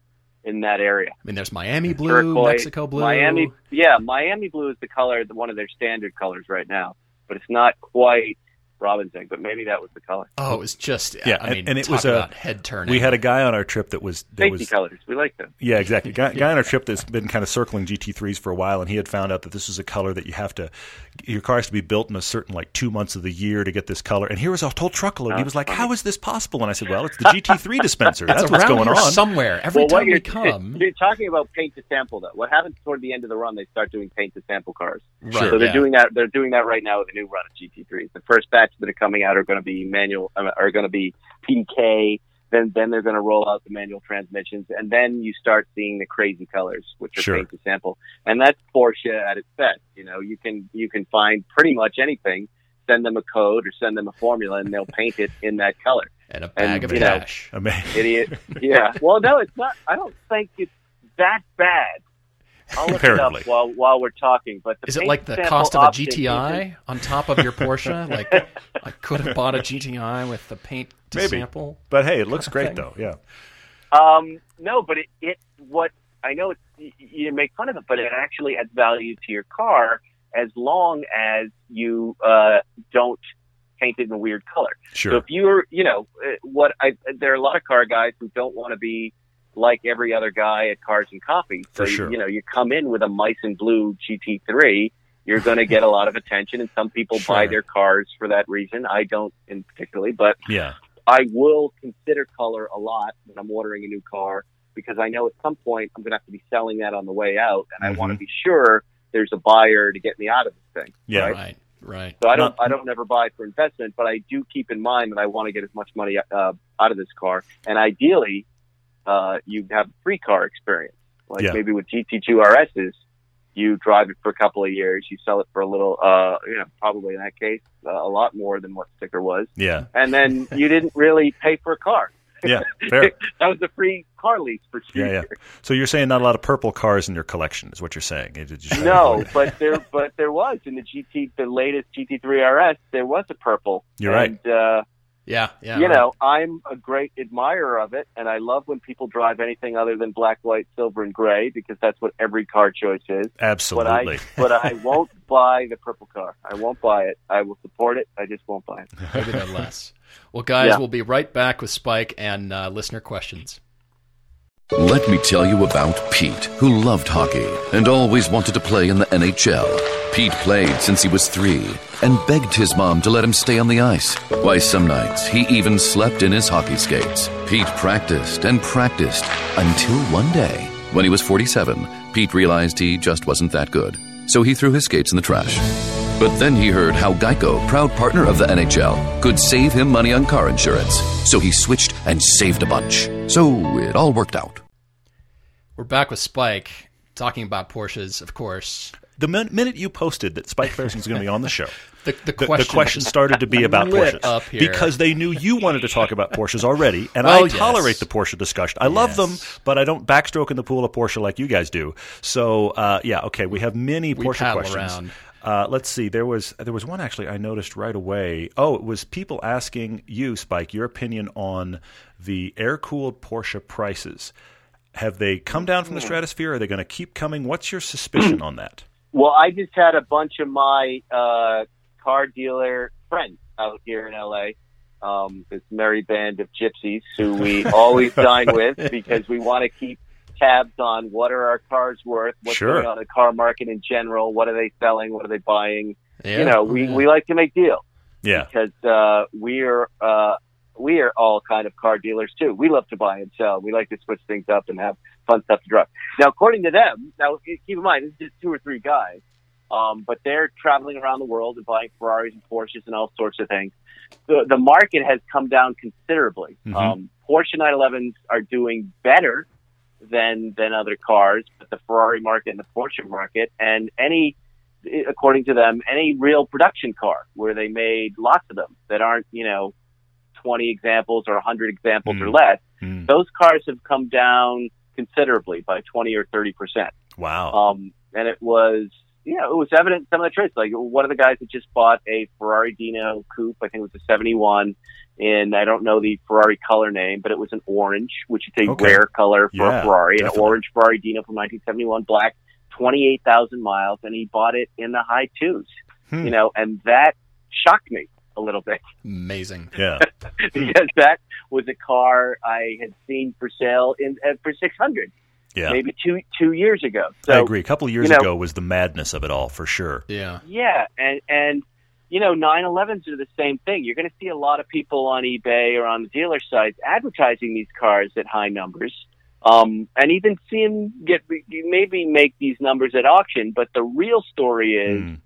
[SPEAKER 3] in that area.
[SPEAKER 1] I mean, there's Miami blue,
[SPEAKER 3] Turquoise,
[SPEAKER 1] Mexico blue.
[SPEAKER 3] Miami, yeah, Miami blue is the color, one of their standard colors right now, but it's not quite Robin's egg. But maybe that was the color.
[SPEAKER 1] Oh, it was just.
[SPEAKER 2] Yeah,
[SPEAKER 1] I
[SPEAKER 2] and-
[SPEAKER 1] mean,
[SPEAKER 2] and it
[SPEAKER 1] talk
[SPEAKER 2] was a-
[SPEAKER 1] about head turning.
[SPEAKER 2] We had a guy on our trip that was that
[SPEAKER 3] Safety
[SPEAKER 2] was
[SPEAKER 3] colors, we like them.
[SPEAKER 2] yeah, exactly. Guy, guy on our trip that's been kind of circling G T threes for a while, and he had found out that this is a color that you have to, your car has to be built in a certain like two months of the year to get this color. And here was a whole truckload. He was like, "How is this possible?" And I said, "Well, it's the G T three dispenser. That's
[SPEAKER 1] it's
[SPEAKER 2] what's
[SPEAKER 1] around
[SPEAKER 2] going
[SPEAKER 1] here
[SPEAKER 2] on."
[SPEAKER 1] somewhere. Every
[SPEAKER 3] Well, what
[SPEAKER 1] time
[SPEAKER 3] you're,
[SPEAKER 1] we come,
[SPEAKER 3] you're talking about paint to sample, though. What happens toward the end of the run? They start doing paint to sample cars.
[SPEAKER 1] Right,
[SPEAKER 3] So they're
[SPEAKER 1] yeah.
[SPEAKER 3] doing that. They're doing that right now with a new run of G T threes. The first batch that are coming out are going to be manual, uh, are going to be P D K. Then then they're going to roll out the manual transmissions, and then you start seeing the crazy colors, which are
[SPEAKER 2] Sure.
[SPEAKER 3] paint to sample, and that's Porsche at its best. You know, you can you can find pretty much anything. Send them a code or send them a formula, and they'll paint it in that color.
[SPEAKER 1] and a bag
[SPEAKER 3] and,
[SPEAKER 1] of
[SPEAKER 3] you know,
[SPEAKER 1] cash.
[SPEAKER 2] I mean,
[SPEAKER 3] Idiot. Yeah. Well, no, it's not. I don't think it's that bad. I'll look it
[SPEAKER 2] Comparatively.
[SPEAKER 3] up while while we're talking. But the
[SPEAKER 1] Is it
[SPEAKER 3] paint
[SPEAKER 1] like the
[SPEAKER 3] sample
[SPEAKER 1] cost of a
[SPEAKER 3] option
[SPEAKER 1] G T I
[SPEAKER 3] isn't-
[SPEAKER 1] on top of your Porsche? Like, I could have bought a G T I with the paint to
[SPEAKER 2] Maybe.
[SPEAKER 1] sample.
[SPEAKER 2] but hey, it looks
[SPEAKER 1] Thing.
[SPEAKER 2] great though. Yeah,
[SPEAKER 3] Um, no, but it, it what I know it's, y- you make fun of it, but it actually adds value to your car as long as you uh, don't paint it in a weird color. So
[SPEAKER 2] sure.
[SPEAKER 3] if you're, you know, uh, what I there are a lot of car guys who don't want to be like every other guy at Cars and Coffee. So
[SPEAKER 2] For
[SPEAKER 3] you,
[SPEAKER 2] sure.
[SPEAKER 3] you know, you come in with a Meissen blue G T three, you're going to get a lot of attention, and some people buy
[SPEAKER 1] Sure.
[SPEAKER 3] their cars for that reason. I don't, in particularly, but
[SPEAKER 2] Yeah,
[SPEAKER 3] I will consider color a lot when I'm ordering a new car because I know at some point I'm going to have to be selling that on the way out, and I want to
[SPEAKER 2] Mhm.
[SPEAKER 3] be sure there's a buyer to get me out of this thing.
[SPEAKER 2] yeah.
[SPEAKER 3] Right?
[SPEAKER 1] Right, right.
[SPEAKER 3] So I don't,
[SPEAKER 2] Not-
[SPEAKER 3] I don't never buy for investment, but I do keep in mind that I want to get as much money uh, out of this car, and ideally, uh, you have a free car experience, like
[SPEAKER 2] Yeah.
[SPEAKER 3] maybe with G T two R S's. You drive it for a couple of years, you sell it for a little, uh, you know, probably in that case, uh, a lot more than what sticker was,
[SPEAKER 2] Yeah,
[SPEAKER 3] and then you didn't really pay for a car.
[SPEAKER 2] yeah. Fair.
[SPEAKER 3] That was a free car lease for two
[SPEAKER 2] Yeah, yeah.
[SPEAKER 3] years.
[SPEAKER 2] So you're saying not a lot of purple cars in your collection is what you're saying? It- it just-
[SPEAKER 3] No, but there, but there was in the G T, the latest G T three R S, there was a purple.
[SPEAKER 2] You're right.
[SPEAKER 3] and, Uh,
[SPEAKER 1] Yeah, yeah.
[SPEAKER 3] you
[SPEAKER 1] right.
[SPEAKER 3] know, I'm a great admirer of it, and I love when people drive anything other than black, white, silver, and gray, because that's what every car choice is.
[SPEAKER 2] Absolutely.
[SPEAKER 3] But I, but I won't buy the purple car. I won't buy it. I will support it. I just won't buy it.
[SPEAKER 1] Maybe that less. Well, guys,
[SPEAKER 3] Yeah.
[SPEAKER 1] we'll be right back with Spike and uh, listener questions.
[SPEAKER 4] Let me tell you about Pete, who loved hockey and always wanted to play in the N H L. Pete played since he was three and begged his mom to let him stay on the ice. Why, some nights he even slept in his hockey skates. Pete practiced and practiced until one day, when he was forty-seven, Pete realized he just wasn't that good. So he threw his skates in the trash. But then he heard how Geico, proud partner of the N H L, could save him money on car insurance. So he switched and saved a bunch. So it all worked out.
[SPEAKER 1] We're back with Spike, talking about Porsches, of course.
[SPEAKER 2] The min- minute you posted that Spike Fairston is going to be on the show,
[SPEAKER 1] The, the,
[SPEAKER 2] the,
[SPEAKER 1] question,
[SPEAKER 2] the question started to be about
[SPEAKER 1] lit
[SPEAKER 2] Porsches
[SPEAKER 1] up here.
[SPEAKER 2] because they knew you wanted to talk about Porsches already, and
[SPEAKER 1] Well,
[SPEAKER 2] I
[SPEAKER 1] yes.
[SPEAKER 2] tolerate the Porsche discussion. I love
[SPEAKER 1] Yes.
[SPEAKER 2] them, but I don't backstroke in the pool of Porsche like you guys do. So, uh, yeah, okay, we have many
[SPEAKER 1] We
[SPEAKER 2] Porsche
[SPEAKER 1] paddle
[SPEAKER 2] questions.
[SPEAKER 1] around.
[SPEAKER 2] Uh, let's see. There was there was one actually I noticed right away. Oh, it was people asking you, Spike, your opinion on the air-cooled Porsche prices. Have they come down from the stratosphere? Are they going to keep coming? What's your suspicion on that?
[SPEAKER 3] Well, I just had a bunch of my uh, car dealer friends out here in L A, um, this merry band of gypsies who we always dine with because we want to keep tabs on what are our cars worth, what's
[SPEAKER 2] Sure.
[SPEAKER 3] going on in the car market in general, what are they selling, what are they buying.
[SPEAKER 1] Yeah.
[SPEAKER 3] You know, we,
[SPEAKER 1] Yeah.
[SPEAKER 3] we like to make deals
[SPEAKER 2] Yeah.
[SPEAKER 3] because uh, we are uh, we are all kind of car dealers too. We love to buy and sell. We like to switch things up and have fun stuff to drive. Now, according to them, now keep in mind, this is just two or three guys, um, but they're traveling around the world and buying Ferraris and Porsches and all sorts of things. The, the market has come down considerably.
[SPEAKER 2] Mhm.
[SPEAKER 3] Um, Porsche nine elevens are doing better than than other cars, but the Ferrari market and the Porsche market, and any, according to them, any real production car where they made lots of them that aren't, you know, twenty examples or one hundred examples
[SPEAKER 2] Mm.
[SPEAKER 3] or less,
[SPEAKER 2] Mm.
[SPEAKER 3] those cars have come down considerably by twenty or thirty percent.
[SPEAKER 2] Wow.
[SPEAKER 3] Um, and it was, you know, it was evident in some of the traits. Like one of the guys that just bought a Ferrari Dino coupe, I think it was a seventy-one, and I don't know the Ferrari color name, but it was an orange, which is a
[SPEAKER 2] Okay.
[SPEAKER 3] rare color for
[SPEAKER 2] Yeah,
[SPEAKER 3] a Ferrari,
[SPEAKER 2] definitely.
[SPEAKER 3] an orange Ferrari Dino from nineteen seventy-one, black, twenty-eight thousand miles, and he bought it in the high twos,
[SPEAKER 2] Hmm.
[SPEAKER 3] you know, and that shocked me a little bit.
[SPEAKER 1] Amazing.
[SPEAKER 2] Yeah.
[SPEAKER 3] Because that was a car I had seen for sale in uh, for six hundred,
[SPEAKER 2] Yeah.
[SPEAKER 3] maybe two two years ago. So,
[SPEAKER 2] I agree. A couple of years
[SPEAKER 3] you know-
[SPEAKER 2] ago was the madness of it all, for sure.
[SPEAKER 1] Yeah.
[SPEAKER 3] Yeah, and and you know, nine elevens are the same thing. You're going to see a lot of people on eBay or on the dealer sites advertising these cars at high numbers, um, and even see them get maybe make these numbers at auction. But the real story is.
[SPEAKER 2] Mm.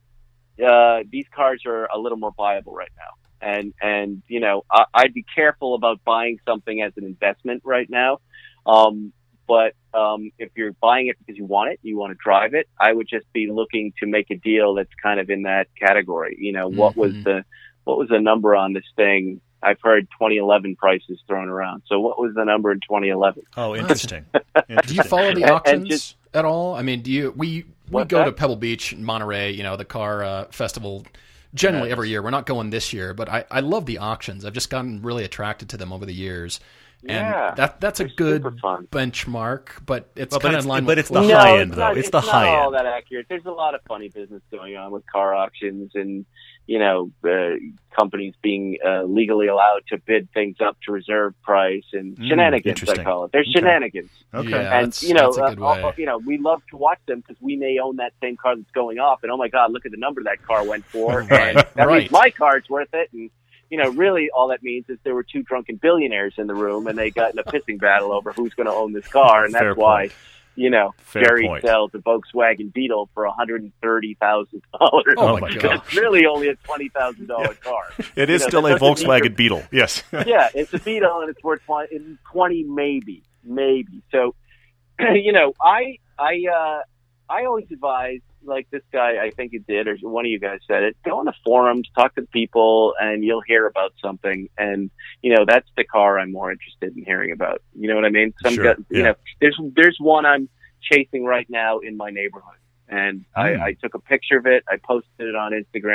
[SPEAKER 3] Uh, these cars are a little more viable right now. And, and, you know, I, I'd be careful about buying something as an investment right now. Um, but, um, if you're buying it because you want it, you want to drive it, I would just be looking to make a deal that's kind of in that category. You know, what was
[SPEAKER 1] Mhm.
[SPEAKER 3] the, what was the number on this thing? I've heard twenty eleven prices thrown around. So what was the number in twenty eleven?
[SPEAKER 2] Oh, interesting.
[SPEAKER 1] Do
[SPEAKER 2] Interesting.
[SPEAKER 1] you follow the
[SPEAKER 3] And- and
[SPEAKER 1] auctions
[SPEAKER 3] just-
[SPEAKER 1] at all? I mean, do you? We we
[SPEAKER 3] What's
[SPEAKER 1] go
[SPEAKER 3] that?
[SPEAKER 1] to Pebble Beach, Monterey. You know, the car uh, festival. Generally,
[SPEAKER 2] Yes.
[SPEAKER 1] every year. We're not going this year, but I, I love the auctions. I've just gotten really attracted to them over the years, and
[SPEAKER 3] Yeah,
[SPEAKER 1] that that's a
[SPEAKER 3] they're
[SPEAKER 1] good
[SPEAKER 3] super fun.
[SPEAKER 1] benchmark. But it's
[SPEAKER 2] Well, but
[SPEAKER 1] kind of
[SPEAKER 2] it's-
[SPEAKER 1] in line.
[SPEAKER 2] but
[SPEAKER 1] with
[SPEAKER 2] it's the
[SPEAKER 1] Porsche.
[SPEAKER 2] high end, though.
[SPEAKER 3] Not,
[SPEAKER 2] It's the
[SPEAKER 3] not
[SPEAKER 2] high
[SPEAKER 3] all
[SPEAKER 2] end.
[SPEAKER 3] that accurate. There's a lot of funny business going on with car auctions and, you know, uh, companies being uh, legally allowed to bid things up to reserve price and
[SPEAKER 2] Mm,
[SPEAKER 3] shenanigans, I
[SPEAKER 2] interesting.
[SPEAKER 3] call it. There's
[SPEAKER 2] Okay.
[SPEAKER 3] shenanigans.
[SPEAKER 2] Okay.
[SPEAKER 1] Yeah,
[SPEAKER 3] And,
[SPEAKER 1] that's-
[SPEAKER 3] you know,
[SPEAKER 1] that's a good
[SPEAKER 3] uh,
[SPEAKER 1] way.
[SPEAKER 3] uh, you know, we love to watch them because we may own that same car that's going off. And, oh, my God, look at the number that car went for.
[SPEAKER 1] Right,
[SPEAKER 3] And that
[SPEAKER 1] right.
[SPEAKER 3] means my car's worth it. And, you know, really all that means is there were two drunken billionaires in the room and they got in a pissing battle over who's going to own this car. And that's
[SPEAKER 2] Fair
[SPEAKER 3] why,
[SPEAKER 2] point.
[SPEAKER 3] you know,
[SPEAKER 2] Fair
[SPEAKER 3] Jerry
[SPEAKER 2] point.
[SPEAKER 3] sells a Volkswagen Beetle for one hundred thirty thousand dollars.
[SPEAKER 1] Oh,
[SPEAKER 2] Oh,
[SPEAKER 1] my
[SPEAKER 2] my
[SPEAKER 1] god!
[SPEAKER 3] It's really only a twenty thousand dollars car.
[SPEAKER 2] It is
[SPEAKER 3] You know,
[SPEAKER 2] still
[SPEAKER 3] that
[SPEAKER 2] a
[SPEAKER 3] doesn't mean
[SPEAKER 2] Volkswagen
[SPEAKER 3] you're-
[SPEAKER 2] Beetle. Yes.
[SPEAKER 3] Yeah, it's a Beetle and it's worth twenty, twenty maybe, maybe. So, you know, I, I, uh, I always advise, like this guy, I think it did, or one of you guys said it, go on the forums, talk to people, and you'll hear about something. And, you know, that's the car I'm more interested in hearing about. You know what I mean? Some
[SPEAKER 2] Sure,
[SPEAKER 3] guy, you
[SPEAKER 2] yeah.
[SPEAKER 3] know, there's, there's one I'm chasing right now in my neighborhood. And
[SPEAKER 2] Hmm.
[SPEAKER 3] I, I took a picture of it. I posted it on Instagram.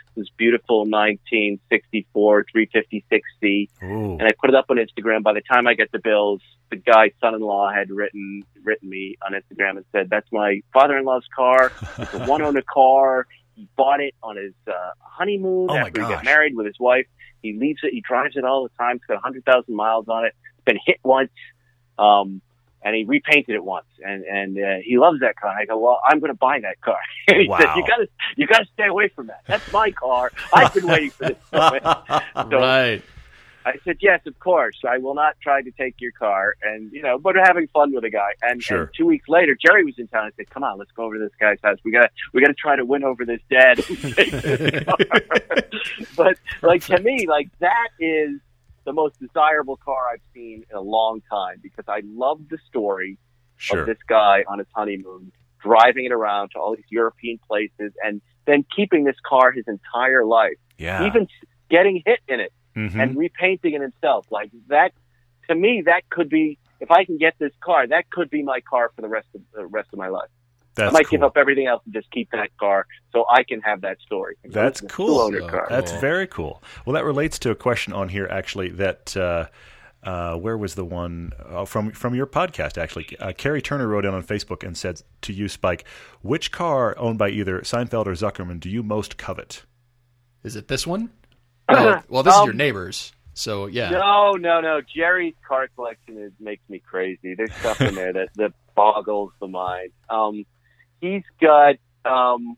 [SPEAKER 3] this beautiful nineteen sixty-four three fifty-six C, and I put it up on Instagram. By the time I get the bills, the guy's son-in-law had written written me on Instagram and said, "That's my father-in-law's car. It's a one-owner car. He bought it on his uh, honeymoon
[SPEAKER 2] oh
[SPEAKER 3] after
[SPEAKER 2] my
[SPEAKER 3] he
[SPEAKER 2] gosh.
[SPEAKER 3] got married with his wife. He leaves it. He drives it all the time. It's got one hundred thousand miles on it. It's been hit once." Um, And he repainted it once, and and uh, he loves that car. And I go, well, I'm going to buy that car. And he
[SPEAKER 2] Wow.
[SPEAKER 3] said, you got to you got to stay away from that. That's my car. I've been waiting for this moment. So
[SPEAKER 1] Right.
[SPEAKER 3] I said, yes, of course. I will not try to take your car. And you know, but we're having fun with the guy. And,
[SPEAKER 2] Sure.
[SPEAKER 3] and two weeks later, Jerry was in town. I said, come on, let's go over to this guy's house. We got we got to try to win over this dad. And take this car. But like to me, like that is the most desirable car I've seen in a long time, because I love the story
[SPEAKER 2] Sure.
[SPEAKER 3] of this guy on his honeymoon, driving it around to all these European places, and then keeping this car his entire life,
[SPEAKER 2] Yeah.
[SPEAKER 3] even getting hit in it
[SPEAKER 2] Mhm.
[SPEAKER 3] and repainting it himself. Like that, to me, that could be, if I can get this car, that could be my car for the rest of the rest of my life.
[SPEAKER 2] That's
[SPEAKER 3] I might
[SPEAKER 2] cool.
[SPEAKER 3] give up everything else and just keep that car so I can have that story.
[SPEAKER 2] That's
[SPEAKER 3] It's a
[SPEAKER 2] cool.
[SPEAKER 3] two-owner
[SPEAKER 1] So
[SPEAKER 3] car.
[SPEAKER 2] That's
[SPEAKER 1] Cool.
[SPEAKER 2] very cool. Well, that relates to a question on here, actually, that uh, uh, where was the one uh, from from your podcast, actually. Uh, Carrie Turner wrote in on Facebook and said to you, Spike, which car owned by either Seinfeld or Zuckerman do you most covet?
[SPEAKER 1] Is it this one? Well, well this is
[SPEAKER 3] Um,
[SPEAKER 1] your neighbor's. So, yeah.
[SPEAKER 3] No, no, no. Jerry's car collection is, makes me crazy. There's stuff in there that, that boggles the mind. Um, he's got um,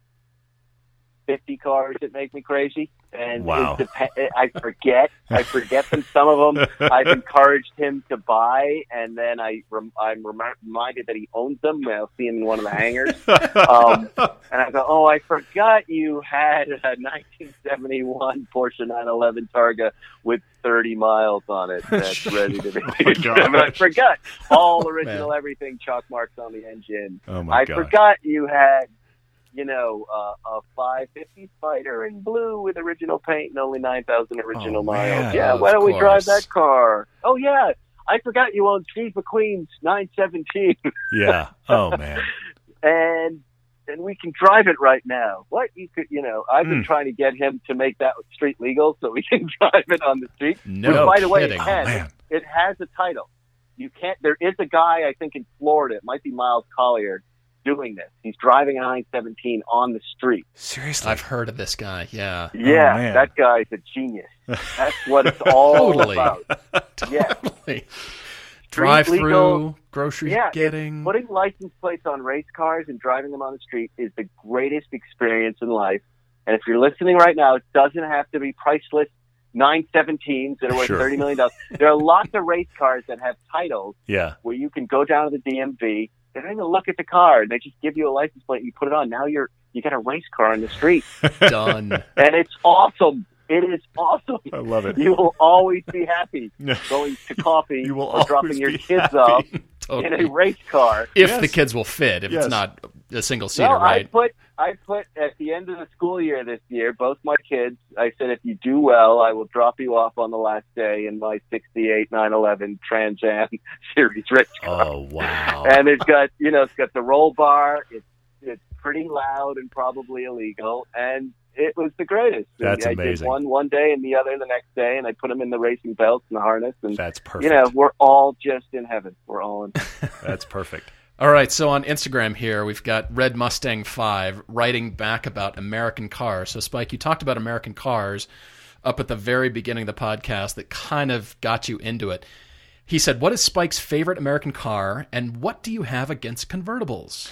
[SPEAKER 3] fifty cars that make me crazy. And
[SPEAKER 2] Wow.
[SPEAKER 3] it dep- I forget. I forget them. Some of them I've encouraged him to buy, and then I rem- I'm rem- reminded that he owns them. I'll see him in one of the hangars. Um, and I go, oh, I forgot you had a nineteen seventy-one Porsche nine eleven Targa with thirty miles on it that's ready to be.
[SPEAKER 2] gosh.
[SPEAKER 3] I forgot all original everything, chalk marks on the engine.
[SPEAKER 2] Oh, my
[SPEAKER 3] I
[SPEAKER 2] gosh.
[SPEAKER 3] forgot you had, you know, uh, a five fifty Spider in blue with original paint and only nine thousand original
[SPEAKER 2] Oh,
[SPEAKER 3] miles.
[SPEAKER 2] man.
[SPEAKER 3] Yeah,
[SPEAKER 1] Of
[SPEAKER 3] why don't we drive
[SPEAKER 1] course.
[SPEAKER 3] that car? Oh, yeah. I forgot you owned Steve McQueen's nine seventeen.
[SPEAKER 2] Yeah. Oh, man.
[SPEAKER 3] and and we can drive it right now. What you could, you know, I've been
[SPEAKER 2] Mm.
[SPEAKER 3] trying to get him to make that street legal so we can drive it on the street.
[SPEAKER 1] No
[SPEAKER 3] Which, by the way, it
[SPEAKER 1] kidding.
[SPEAKER 2] Oh,
[SPEAKER 3] has,
[SPEAKER 2] man.
[SPEAKER 3] it has a title. You can't. There is a guy I think in Florida. It might be Miles Collier doing this. He's driving a nine seventeen on the street.
[SPEAKER 2] Seriously.
[SPEAKER 1] I've heard of this guy, yeah.
[SPEAKER 3] Yeah,
[SPEAKER 2] man.
[SPEAKER 3] that guy's a genius. That's what it's all
[SPEAKER 1] Totally.
[SPEAKER 3] about. Yeah.
[SPEAKER 1] Totally. Drive
[SPEAKER 3] legal-
[SPEAKER 1] through, grocery
[SPEAKER 3] Yeah,
[SPEAKER 1] getting.
[SPEAKER 3] Putting license plates on race cars and driving them on the street is the greatest experience in life. And if you're listening right now, it doesn't have to be priceless nine seventeens that are worth
[SPEAKER 2] Sure.
[SPEAKER 3] thirty million dollars. There are lots of race cars that have titles
[SPEAKER 2] Yeah.
[SPEAKER 3] where you can go down to the D M V. They don't even look at the car. And they just give you a license plate and you put it on. Now you're you got a race car on the street.
[SPEAKER 1] Done.
[SPEAKER 3] And it's awesome. It is awesome.
[SPEAKER 2] I love it.
[SPEAKER 3] You will always be happy going to coffee
[SPEAKER 2] You will
[SPEAKER 3] or dropping
[SPEAKER 2] always
[SPEAKER 3] your
[SPEAKER 2] be
[SPEAKER 3] kids
[SPEAKER 2] happy.
[SPEAKER 3] off
[SPEAKER 1] Totally.
[SPEAKER 3] in a race car.
[SPEAKER 1] If
[SPEAKER 2] Yes.
[SPEAKER 1] the kids will fit, if
[SPEAKER 2] Yes.
[SPEAKER 1] it's not a single seater,
[SPEAKER 3] No,
[SPEAKER 1] right?
[SPEAKER 3] I put I put at the end of the school year this year, both my kids, I said, if you do well, I will drop you off on the last day in my sixty-eight nine eleven Trans Am Series race car.
[SPEAKER 2] Oh, wow.
[SPEAKER 3] And it's got, you know, it's got the roll bar. It's it's pretty loud and probably illegal, and it was the greatest.
[SPEAKER 2] That's
[SPEAKER 3] I
[SPEAKER 2] amazing.
[SPEAKER 3] did one one day and the other the next day, and I put them in the racing belts and the harness, and
[SPEAKER 2] That's perfect.
[SPEAKER 3] you know, we're all just in heaven. We're all in.
[SPEAKER 2] That's perfect.
[SPEAKER 1] All right, so on Instagram here, we've got Red Mustang five writing back about American cars. So, Spike, you talked about American cars up at the very beginning of the podcast that kind of got you into it. He said, what is Spike's favorite American car, and what do you have against convertibles?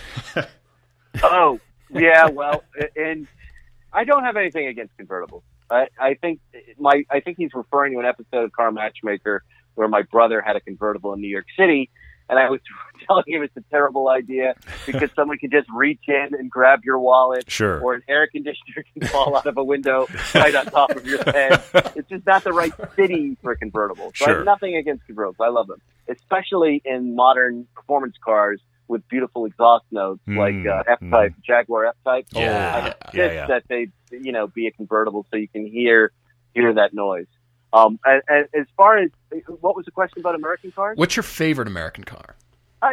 [SPEAKER 3] Oh, yeah, well, and I don't have anything against convertibles. I, I think my I think he's referring to an episode of Car Matchmaker where my brother had a convertible in New York City, and I was telling him it's a terrible idea because someone can just reach in and grab your wallet,
[SPEAKER 2] Sure.
[SPEAKER 3] or an air conditioner can fall out of a window right on top of your head. It's just not the right city for a convertible. So I
[SPEAKER 2] Sure.
[SPEAKER 3] have nothing against convertibles. I love them, especially in modern performance cars with beautiful exhaust notes
[SPEAKER 2] Mm,
[SPEAKER 3] like uh, F-Type, Jaguar F-Type.
[SPEAKER 2] Yeah,
[SPEAKER 3] I
[SPEAKER 2] yeah,
[SPEAKER 3] insist
[SPEAKER 2] yeah, yeah.
[SPEAKER 3] that they, you know, be a convertible so you can hear hear that noise. Um, and, and as far as what was the question about American cars?
[SPEAKER 1] What's your favorite American car?
[SPEAKER 3] Uh, it's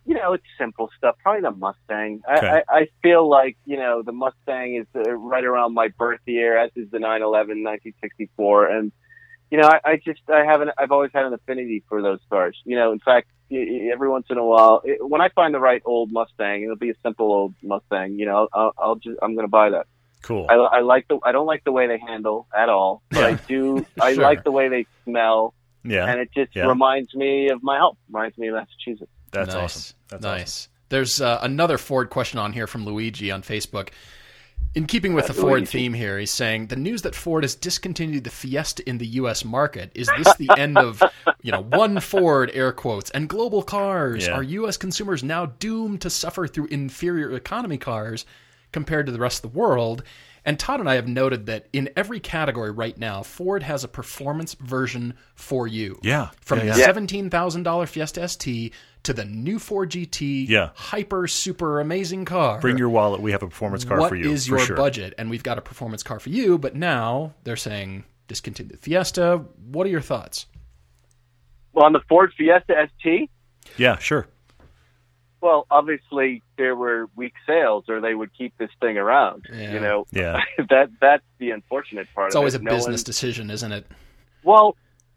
[SPEAKER 3] you know, it's simple stuff. Probably the Mustang.
[SPEAKER 2] Okay.
[SPEAKER 3] I, I, I feel like, you know, the Mustang is uh, right around my birth year, as is the nine eleven, nineteen sixty-four. And, you know, I, I just, I haven't, I've always had an affinity for those cars. You know, in fact, every once in a while, it, when I find the right old Mustang, it'll be a simple old Mustang, you know, I'll, I'll just, I'm going to buy that.
[SPEAKER 2] Cool.
[SPEAKER 3] I, I like the, I don't like the way they handle at all, but
[SPEAKER 2] Yeah.
[SPEAKER 3] I do, I
[SPEAKER 1] Sure.
[SPEAKER 3] like the way they smell.
[SPEAKER 2] Yeah.
[SPEAKER 3] And it just
[SPEAKER 2] Yeah.
[SPEAKER 3] reminds me of my home, reminds me of Massachusetts.
[SPEAKER 2] That's
[SPEAKER 1] nice.
[SPEAKER 2] awesome. That's
[SPEAKER 1] nice.
[SPEAKER 2] awesome.
[SPEAKER 1] There's uh, another Ford question on here from Luigi on Facebook. In keeping with
[SPEAKER 3] Uh,
[SPEAKER 1] the Ford
[SPEAKER 3] Luigi.
[SPEAKER 1] theme here, he's saying the news that Ford has discontinued the Fiesta in the U S market, is this the end of, you know, one Ford, air quotes, and global cars?
[SPEAKER 2] Yeah.
[SPEAKER 1] Are U S consumers now doomed to suffer through inferior economy cars compared to the rest of the world? And Todd and I have noted that in every category right now, Ford has a performance version for you.
[SPEAKER 2] Yeah.
[SPEAKER 1] From
[SPEAKER 2] Yeah,
[SPEAKER 1] the
[SPEAKER 2] yeah.
[SPEAKER 1] seventeen thousand dollars Fiesta S T to the new Ford G T,
[SPEAKER 2] Yeah.
[SPEAKER 1] hyper, super amazing car.
[SPEAKER 2] Bring your wallet. We have a performance car
[SPEAKER 1] What
[SPEAKER 2] for you.
[SPEAKER 1] is
[SPEAKER 2] for
[SPEAKER 1] your
[SPEAKER 2] sure.
[SPEAKER 1] budget? And we've got a performance car for you, but now they're saying discontinue the Fiesta. What are your thoughts?
[SPEAKER 3] Well, on the Ford Fiesta S T,
[SPEAKER 2] Yeah, sure.
[SPEAKER 3] well, obviously there were weak sales, or they would keep this thing around.
[SPEAKER 1] Yeah.
[SPEAKER 3] You know,
[SPEAKER 2] Yeah.
[SPEAKER 3] that that's the unfortunate part.
[SPEAKER 1] It's
[SPEAKER 3] of
[SPEAKER 1] always
[SPEAKER 3] it.
[SPEAKER 1] a
[SPEAKER 3] No
[SPEAKER 1] business
[SPEAKER 3] one-
[SPEAKER 1] decision, isn't it?
[SPEAKER 3] Well,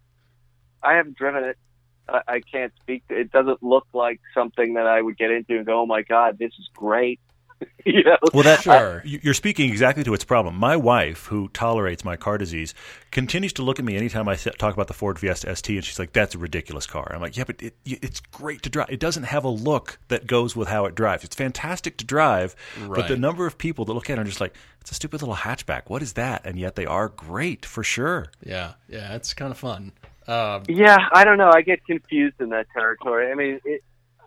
[SPEAKER 3] I haven't driven it. I, I can't speak. To, it doesn't look like something that I would get into and go, "Oh my God, this is great." you know,
[SPEAKER 2] Well, that
[SPEAKER 1] Sure.
[SPEAKER 2] you- you're speaking exactly to its problem. My wife, who tolerates my car disease, continues to look at me anytime I th- talk about the Ford Fiesta S T, and she's like, "That's a ridiculous car." I'm like, "Yeah, but it, it's great to drive. It doesn't have a look that goes with how it drives. It's fantastic to drive, but the
[SPEAKER 1] Right.
[SPEAKER 2] number of people that look at it are just like, it's a stupid little hatchback. What is that?" And yet they are great for sure.
[SPEAKER 1] Yeah, yeah, it's kind of fun. Um,
[SPEAKER 3] Yeah, I don't know. I get confused in that territory. I mean, it,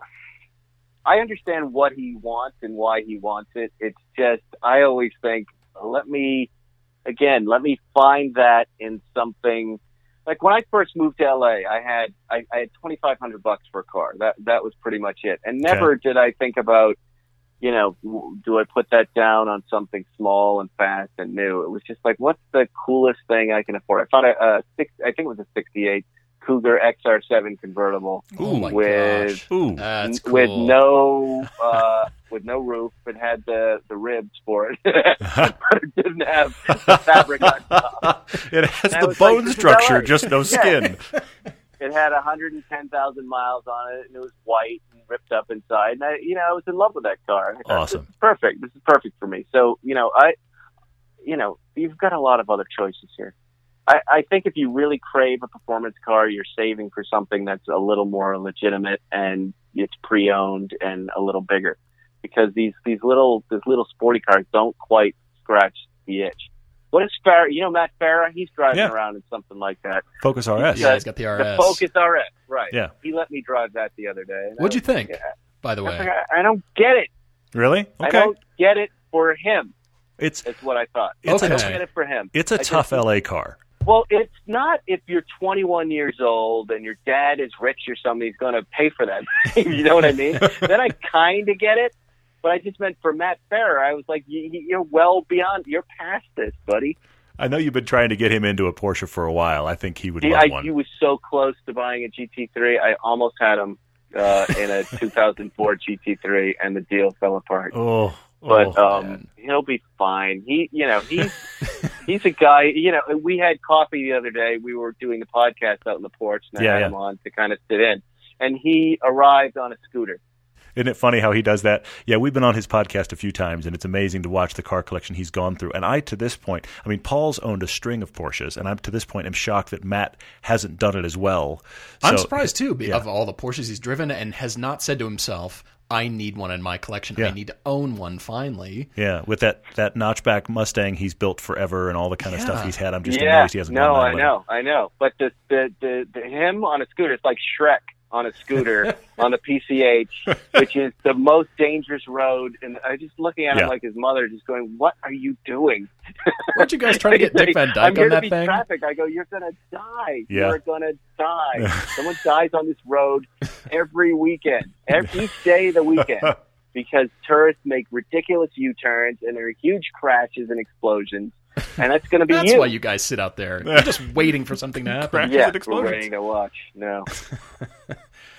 [SPEAKER 3] I understand what he wants and why he wants it. It's just, I always think, let me, again, let me find that in something. Like when I first moved to L A, I had I, I had twenty five hundred bucks for a car. That that was pretty much it. And never did I think about, you know, w- do I put that down on something small and fast and new? It was just like, what's the coolest thing I can afford? I found a, a six, I think it was a sixty-eight Cougar X R seven convertible
[SPEAKER 1] oh my
[SPEAKER 3] with
[SPEAKER 1] gosh,
[SPEAKER 2] Ooh.
[SPEAKER 1] that's cool.
[SPEAKER 3] with no uh, with no roof. It had the the ribs for it, but it didn't have the fabric on top.
[SPEAKER 2] It has
[SPEAKER 3] And I
[SPEAKER 2] the
[SPEAKER 3] was like,
[SPEAKER 2] bone
[SPEAKER 3] this is
[SPEAKER 2] structure,
[SPEAKER 3] L A.
[SPEAKER 2] just no
[SPEAKER 3] Yeah.
[SPEAKER 2] skin.
[SPEAKER 3] It had one hundred ten thousand miles on it, and it was white and ripped up inside. And I, you know, I was in love with that car. And I thought,
[SPEAKER 2] Awesome.
[SPEAKER 3] This is perfect. This is perfect for me. So, you know, I, you know, you've got a lot of other choices here. I, I think if you really crave a performance car, you're saving for something that's a little more legitimate and it's pre-owned and a little bigger, because these these little these little sporty cars don't quite scratch the itch. What is Farah? You know Matt Farah? He's driving
[SPEAKER 2] Yeah.
[SPEAKER 3] around in something like that.
[SPEAKER 2] Focus R S.
[SPEAKER 1] Yeah, he's got the R S.
[SPEAKER 3] The Focus R S, right?
[SPEAKER 2] Yeah.
[SPEAKER 3] He let me drive that the other day. and
[SPEAKER 1] What'd
[SPEAKER 3] I
[SPEAKER 1] you think,
[SPEAKER 3] was- yeah.
[SPEAKER 1] by the
[SPEAKER 3] I was
[SPEAKER 1] way?
[SPEAKER 3] like, I I don't get it.
[SPEAKER 2] Really?
[SPEAKER 3] I
[SPEAKER 2] Okay.
[SPEAKER 3] don't get it for him.
[SPEAKER 2] It's
[SPEAKER 3] That's what I thought.
[SPEAKER 2] It's
[SPEAKER 3] I
[SPEAKER 1] a-
[SPEAKER 3] don't get it for him.
[SPEAKER 2] it's a
[SPEAKER 3] I
[SPEAKER 2] tough
[SPEAKER 3] just-
[SPEAKER 2] L A car.
[SPEAKER 3] Well, it's not if you're twenty-one years old and your dad is rich or something, he's going to pay for that. You know what I mean? Then I kind of get it. But I just meant for Matt Farah, I was like, you, you're well beyond, you're past this, buddy.
[SPEAKER 2] I know you've been trying to get him into a Porsche for a while. I think he would
[SPEAKER 3] He,
[SPEAKER 2] love
[SPEAKER 3] I,
[SPEAKER 2] one.
[SPEAKER 3] he was so close to buying a G T three. I almost had him uh, in a two thousand four G T three, and the deal fell apart.
[SPEAKER 2] Oh,
[SPEAKER 3] But
[SPEAKER 2] oh.
[SPEAKER 3] um,
[SPEAKER 1] man.
[SPEAKER 3] he'll be fine. He, you know, he's he's a guy. You know, we had coffee the other day. We were doing the podcast out on the porch, and I
[SPEAKER 2] Yeah,
[SPEAKER 3] had
[SPEAKER 2] yeah.
[SPEAKER 3] him on to kind of sit in. And he arrived on a scooter.
[SPEAKER 2] Isn't it funny how he does that? Yeah, we've been on his podcast a few times, and it's amazing to watch the car collection he's gone through. And I, to this point, I mean, Paul's owned a string of Porsches, and I'm to this point am shocked that Matt hasn't done it as well.
[SPEAKER 1] I'm
[SPEAKER 2] So-
[SPEAKER 1] surprised too, be-
[SPEAKER 2] yeah.
[SPEAKER 1] of all the Porsches he's driven, and has not said to himself, "I need one in my collection.
[SPEAKER 2] Yeah.
[SPEAKER 1] I need to own one." Finally,
[SPEAKER 2] Yeah, with that, that notchback Mustang he's built forever and all the kind of
[SPEAKER 1] Yeah.
[SPEAKER 2] stuff he's had, I'm just
[SPEAKER 3] yeah,
[SPEAKER 2] amazed he hasn't
[SPEAKER 3] no,
[SPEAKER 2] gone that
[SPEAKER 3] I
[SPEAKER 2] way.
[SPEAKER 3] know, I know. But the, the the the him on a scooter, it's like Shrek on a scooter on the P C H, which is the most dangerous road. And I just looking at
[SPEAKER 2] Yeah.
[SPEAKER 3] him like his mother, just going, "What are you doing?"
[SPEAKER 1] weren't you guys trying to get Dick Van
[SPEAKER 3] I'm
[SPEAKER 1] Dyke
[SPEAKER 3] here
[SPEAKER 1] on
[SPEAKER 3] to
[SPEAKER 1] that
[SPEAKER 3] beat
[SPEAKER 1] thing?
[SPEAKER 3] traffic. I go, "You're gonna die.
[SPEAKER 2] Yeah.
[SPEAKER 3] You're gonna die. Someone dies on this road every weekend, every, each day of the weekend, because tourists make ridiculous U-turns and there are huge crashes and explosions, and that's going to be
[SPEAKER 1] That's
[SPEAKER 3] you."
[SPEAKER 1] why you guys sit out there. You're just waiting for something to happen.
[SPEAKER 2] Crashes
[SPEAKER 3] yeah,
[SPEAKER 2] and
[SPEAKER 3] we're
[SPEAKER 2] explosions.
[SPEAKER 3] waiting to watch. No,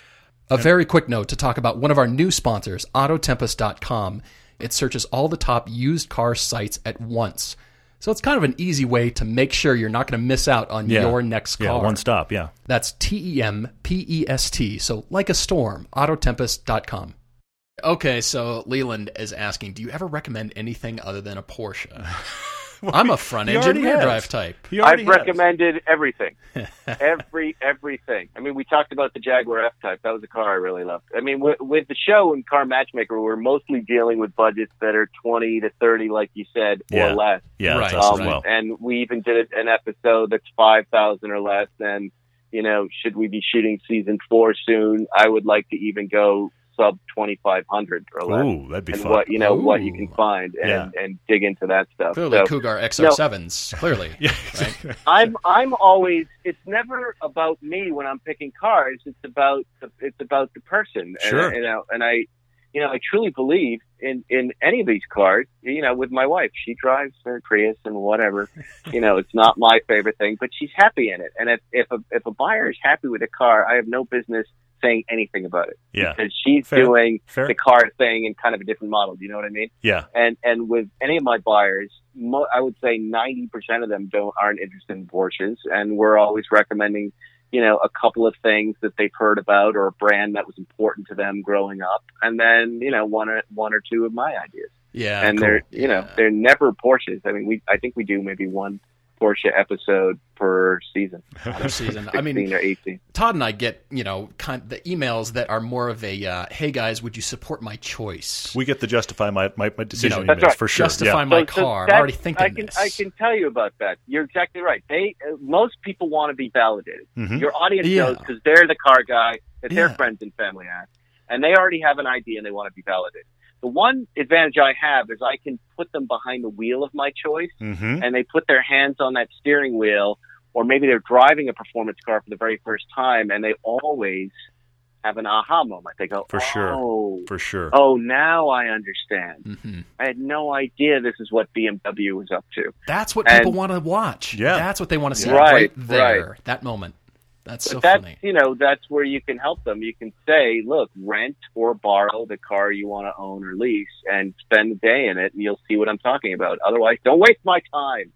[SPEAKER 1] A very quick note to talk about one of our new sponsors, Auto Tempest dot com. It searches all the top used car sites at once. So it's kind of an easy way to make sure you're not going to miss out on
[SPEAKER 2] Yeah.
[SPEAKER 1] your next car.
[SPEAKER 2] Yeah, one stop, yeah.
[SPEAKER 1] That's T E M P E S T. So like a storm, Auto Tempest dot com. Okay, so Leland is asking, do you ever recommend anything other than a Porsche? I'm a front-engine
[SPEAKER 2] already
[SPEAKER 1] rear
[SPEAKER 2] has.
[SPEAKER 1] drive type.
[SPEAKER 2] He already
[SPEAKER 3] I've
[SPEAKER 2] has.
[SPEAKER 3] recommended everything. Every everything. I mean, we talked about the Jaguar F-Type. That was a car I really loved. I mean, with, with the show and Car Matchmaker, we're mostly dealing with budgets that are twenty to thirty, like you said,
[SPEAKER 2] Yeah.
[SPEAKER 3] or less.
[SPEAKER 2] Yeah,
[SPEAKER 1] Right.
[SPEAKER 2] that's us
[SPEAKER 3] Um,
[SPEAKER 2] as well.
[SPEAKER 3] And we even did an episode that's five thousand or less. And, you know, should we be shooting season four soon? I would like to even go sub twenty-five hundred or less.
[SPEAKER 2] Ooh, that'd be
[SPEAKER 3] and
[SPEAKER 2] fun.
[SPEAKER 3] what, you know, what you
[SPEAKER 1] Ooh.
[SPEAKER 3] can find and,
[SPEAKER 2] Yeah.
[SPEAKER 3] and dig into that stuff.
[SPEAKER 1] Clearly,
[SPEAKER 3] So,
[SPEAKER 1] Cougar X R sevens, clearly.
[SPEAKER 2] Yeah.
[SPEAKER 1] Right?
[SPEAKER 3] I'm I'm always. It's never about me when I'm picking cars. It's about the, it's about the person.
[SPEAKER 2] Sure.
[SPEAKER 3] And, you know, and I, you know, I truly believe in in any of these cars. You know, with my wife, she drives her Prius and whatever. You know, it's not my favorite thing, but she's happy in it. And if if a if a buyer is happy with a car, I have no business saying anything about it.
[SPEAKER 2] Yeah.
[SPEAKER 3] Because she's
[SPEAKER 2] Fair.
[SPEAKER 3] doing
[SPEAKER 2] Fair.
[SPEAKER 3] the car thing in kind of a different model. Do you know what I mean?
[SPEAKER 2] Yeah.
[SPEAKER 3] And and with any of my buyers, mo- I would say ninety percent of them don't aren't interested in Porsches, and we're always recommending, you know, a couple of things that they've heard about or a brand that was important to them growing up, and then you know one or one or two of my ideas.
[SPEAKER 1] Yeah.
[SPEAKER 3] and
[SPEAKER 1] cool.
[SPEAKER 3] they're you know
[SPEAKER 1] Yeah.
[SPEAKER 3] they're never Porsches. I mean, we I think we do maybe one Porsche episode per season,
[SPEAKER 1] Per season.
[SPEAKER 3] sixteen
[SPEAKER 1] I mean,
[SPEAKER 3] or eighteen.
[SPEAKER 1] Todd and I get, you know, kind of the emails that are more of a, uh, hey guys, would you support my choice?
[SPEAKER 2] We get to justify my, my, my decision
[SPEAKER 1] know,
[SPEAKER 3] That's
[SPEAKER 2] emails
[SPEAKER 3] right.
[SPEAKER 2] for sure.
[SPEAKER 1] Justify
[SPEAKER 2] yeah.
[SPEAKER 1] my
[SPEAKER 3] So- so
[SPEAKER 1] car. I'm
[SPEAKER 3] that-
[SPEAKER 1] already thinking
[SPEAKER 3] I can
[SPEAKER 1] this.
[SPEAKER 3] I can tell you about that. You're exactly right. They uh, most people want to be validated.
[SPEAKER 2] Mhm.
[SPEAKER 3] Your audience
[SPEAKER 1] Yeah.
[SPEAKER 3] knows because they're the car guy that their
[SPEAKER 1] Yeah.
[SPEAKER 3] friends and family ask, and they already have an idea and they want to be validated. The one advantage I have is I can put them behind the wheel of my choice,
[SPEAKER 2] Mhm.
[SPEAKER 3] and they put their hands on that steering wheel, or maybe they're driving a performance car for the very first time, and they always have an aha moment. They go,
[SPEAKER 2] For sure.
[SPEAKER 3] oh,
[SPEAKER 2] For sure.
[SPEAKER 3] oh, now I understand.
[SPEAKER 1] hmm
[SPEAKER 3] I had no idea this is what B M W was up to.
[SPEAKER 1] That's what people
[SPEAKER 3] And-
[SPEAKER 1] want to watch.
[SPEAKER 2] Yeah.
[SPEAKER 1] That's what they want to see
[SPEAKER 3] Right,
[SPEAKER 1] right there,
[SPEAKER 3] right.
[SPEAKER 1] that moment. That's so
[SPEAKER 3] But that's,
[SPEAKER 1] funny.
[SPEAKER 3] you know, that's where you can help them. You can say, look, rent or borrow the car you want to own or lease and spend a day in it, and you'll see what I'm talking about. Otherwise, don't waste my time.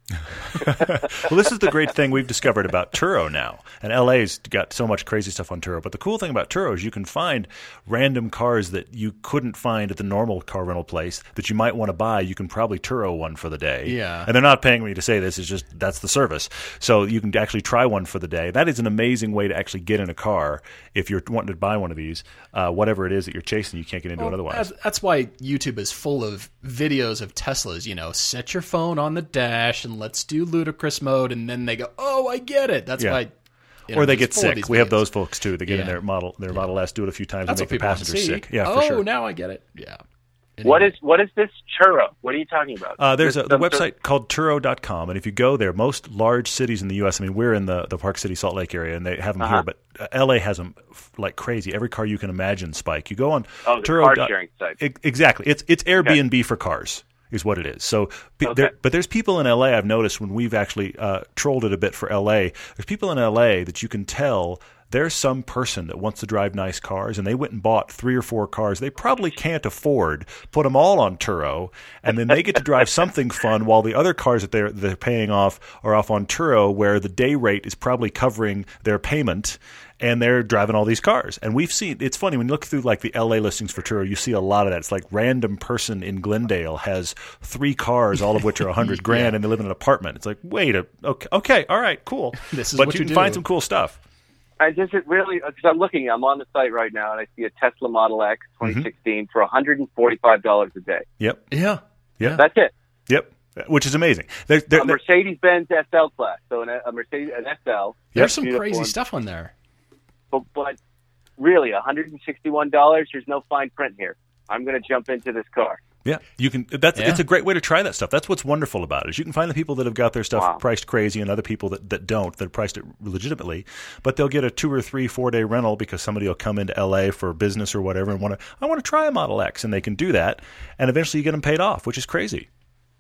[SPEAKER 2] Well, this is the great thing we've discovered about Turo now. And L A's got so much crazy stuff on Turo. But the cool thing about Turo is you can find random cars that you couldn't find at the normal car rental place that you might want to buy. You can probably Turo one for the day.
[SPEAKER 1] Yeah.
[SPEAKER 2] And they're not paying me to say this. It's just that's the service. So you can actually try one for the day. That is an amazing way to actually get in a car if you're wanting to buy one of these, uh, whatever it is that you're chasing, you can't get into it otherwise.
[SPEAKER 1] That's, that's why YouTube is full of videos of Teslas. You know, set your phone on the dash and let's do ludicrous mode, and then they go, "Oh, I get it." That's
[SPEAKER 2] Yeah.
[SPEAKER 1] why. you know,
[SPEAKER 2] Or they
[SPEAKER 1] there's
[SPEAKER 2] get
[SPEAKER 1] full of
[SPEAKER 2] sick.
[SPEAKER 1] these
[SPEAKER 2] We have
[SPEAKER 1] videos.
[SPEAKER 2] those folks too. They get in
[SPEAKER 1] Yeah.
[SPEAKER 2] their model, their Model S, do it a few times,
[SPEAKER 1] That's
[SPEAKER 2] and
[SPEAKER 1] what
[SPEAKER 2] make the
[SPEAKER 1] people want to
[SPEAKER 2] passengers
[SPEAKER 1] see.
[SPEAKER 2] sick. Yeah,
[SPEAKER 1] oh,
[SPEAKER 2] for sure.
[SPEAKER 1] now I get it. Yeah.
[SPEAKER 3] What
[SPEAKER 1] Anyway.
[SPEAKER 3] is what is this churro? What are you talking about?
[SPEAKER 2] Uh, there's
[SPEAKER 3] This
[SPEAKER 2] a the
[SPEAKER 3] some sort-
[SPEAKER 2] website called Turo dot com, and if you go there, most large cities in the U S, I mean, we're in the, the Park City, Salt Lake area, and they have them
[SPEAKER 3] Uh-huh.
[SPEAKER 2] here, but uh, L A has them f- like crazy. Every car you can imagine, Spike. You go on
[SPEAKER 3] Oh, the
[SPEAKER 2] Turo.
[SPEAKER 3] car
[SPEAKER 2] dot-
[SPEAKER 3] sharing site.
[SPEAKER 2] E- exactly. It's it's Airbnb for cars. Is what it is. So, pe-
[SPEAKER 3] Okay.
[SPEAKER 2] there, but there's people in L A I've noticed when we've actually uh, trolled it a bit for L A. There's people in L A that you can tell there's some person that wants to drive nice cars, and they went and bought three or four cars they probably can't afford, put them all on Turo, and then they get to drive something fun while the other cars that they're they're paying off are off on Turo, where the day rate is probably covering their payment. And they're driving all these cars. And we've seen, it's funny, when you look through like the L A listings for Turo, you see a lot of that. It's like random person in Glendale has three cars, all of which are a hundred grand, and they live in an apartment. It's like, wait, a, okay, okay, all right, cool.
[SPEAKER 1] This is
[SPEAKER 2] but
[SPEAKER 1] what
[SPEAKER 2] you
[SPEAKER 1] you
[SPEAKER 2] can
[SPEAKER 1] do.
[SPEAKER 2] find some cool stuff.
[SPEAKER 3] And does it really? Because I'm looking, I'm on the site right now, and I see a Tesla Model X twenty sixteen for one hundred forty-five dollars a day.
[SPEAKER 2] Yep,
[SPEAKER 1] Yeah.
[SPEAKER 2] Yeah.
[SPEAKER 3] That's it.
[SPEAKER 2] yep, which is amazing. They're, they're,
[SPEAKER 3] A Mercedes-Benz S L class, so an, a Mercedes an S L.
[SPEAKER 1] There's some
[SPEAKER 3] beautiful
[SPEAKER 1] crazy
[SPEAKER 3] and-
[SPEAKER 1] stuff on there.
[SPEAKER 3] But, but really, one hundred sixty-one dollars. There's no fine print here. I'm going to jump into this car.
[SPEAKER 2] Yeah, you can. That's
[SPEAKER 1] Yeah.
[SPEAKER 2] it's a great way to try that stuff. That's what's wonderful about it. Is you can find the people that have got their stuff
[SPEAKER 3] Wow.
[SPEAKER 2] priced crazy, and other people that, that don't, that have priced it legitimately. But they'll get a two or three, four day rental because somebody will come into L A for business or whatever and want to. I want to try a Model X, and they can do that, and eventually you get them paid off, which is crazy.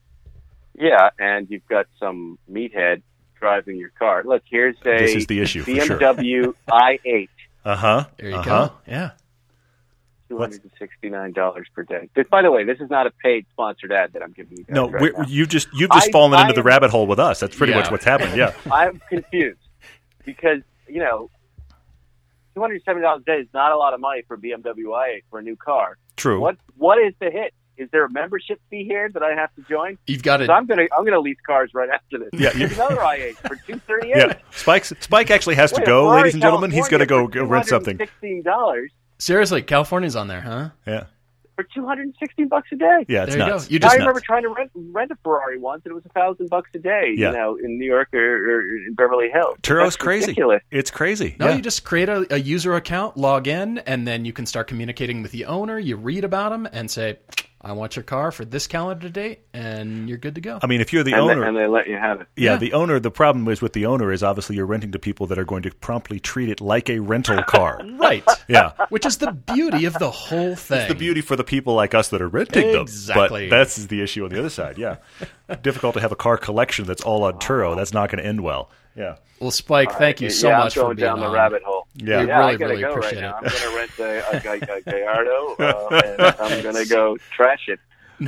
[SPEAKER 3] Yeah, and you've got some meathead driving your car. Look, here's a
[SPEAKER 2] This is the issue, for
[SPEAKER 3] B M W i eight.
[SPEAKER 2] Uh-huh.
[SPEAKER 1] There you
[SPEAKER 2] uh-huh.
[SPEAKER 1] go. Yeah.
[SPEAKER 3] two hundred sixty-nine dollars per day. This, by the way, this is not a paid sponsored ad that I'm giving you guys.
[SPEAKER 2] No,
[SPEAKER 3] right
[SPEAKER 2] we're,
[SPEAKER 3] now.
[SPEAKER 2] you just you've just
[SPEAKER 3] I-
[SPEAKER 2] fallen
[SPEAKER 3] I
[SPEAKER 2] into the
[SPEAKER 3] am-
[SPEAKER 2] rabbit hole with us. That's pretty
[SPEAKER 1] Yeah.
[SPEAKER 2] much what's happened. Yeah.
[SPEAKER 3] I'm confused because, you know, two hundred seventy dollars a day is not a lot of money for B M W i eight for a new car.
[SPEAKER 2] True.
[SPEAKER 3] What What is the hit? Is there a membership fee here that I have to join?
[SPEAKER 1] You've got
[SPEAKER 3] 'Cause
[SPEAKER 1] to.
[SPEAKER 3] I'm gonna I'm gonna lease cars right after this.
[SPEAKER 2] Yeah, you-
[SPEAKER 3] There's another i eight for two thirty-eight.
[SPEAKER 2] Yeah. Spike's, Spike actually has to
[SPEAKER 3] Wait,
[SPEAKER 2] go,
[SPEAKER 3] Ferrari
[SPEAKER 2] ladies and gentlemen. He's going to go
[SPEAKER 3] California
[SPEAKER 2] go rent something.
[SPEAKER 3] for sixteen dollars
[SPEAKER 1] Seriously, California's on there, huh?
[SPEAKER 2] Yeah.
[SPEAKER 3] for two hundred sixteen bucks a day.
[SPEAKER 2] Yeah, it's
[SPEAKER 1] There you
[SPEAKER 2] nuts.
[SPEAKER 1] go. You
[SPEAKER 3] I
[SPEAKER 1] just
[SPEAKER 3] remember
[SPEAKER 2] nuts.
[SPEAKER 3] trying to rent rent a Ferrari once, and it was a thousand bucks a day.
[SPEAKER 2] Yeah.
[SPEAKER 3] You know, in New York or, or in Beverly Hills.
[SPEAKER 2] Turo's
[SPEAKER 3] That's
[SPEAKER 2] crazy.
[SPEAKER 3] ridiculous.
[SPEAKER 2] It's crazy.
[SPEAKER 1] No,
[SPEAKER 2] yeah.
[SPEAKER 1] you just create a, a user account, log in, and then you can start communicating with the owner. You read about them and say, I want your car for this calendar date, and you're good to go.
[SPEAKER 2] I mean, if you're the
[SPEAKER 3] and,
[SPEAKER 2] owner,
[SPEAKER 3] they, and they let you have it.
[SPEAKER 2] yeah,
[SPEAKER 1] Yeah.
[SPEAKER 2] the owner. The problem is with the owner is obviously you're renting to people that are going to promptly treat it like a rental car.
[SPEAKER 1] Right.
[SPEAKER 2] Yeah.
[SPEAKER 1] Which is the beauty of the whole thing.
[SPEAKER 2] It's the beauty for the people like us that are renting them.
[SPEAKER 1] Exactly.
[SPEAKER 2] But that's the issue on the other side, yeah. Difficult to have a car collection that's all on Turo. That's not going to end well. Yeah.
[SPEAKER 1] Well, Spike, thank you so
[SPEAKER 3] yeah,
[SPEAKER 1] much
[SPEAKER 3] I'm
[SPEAKER 1] for
[SPEAKER 3] going
[SPEAKER 1] being
[SPEAKER 3] down the
[SPEAKER 1] on.
[SPEAKER 3] rabbit hole.
[SPEAKER 2] Yeah.
[SPEAKER 1] We
[SPEAKER 3] yeah,
[SPEAKER 1] really,
[SPEAKER 3] I gotta
[SPEAKER 1] really
[SPEAKER 3] go
[SPEAKER 1] appreciate
[SPEAKER 3] right now.
[SPEAKER 1] it.
[SPEAKER 3] I'm going to rent a, a, a, a Gallardo, uh, and I'm going to go trash it.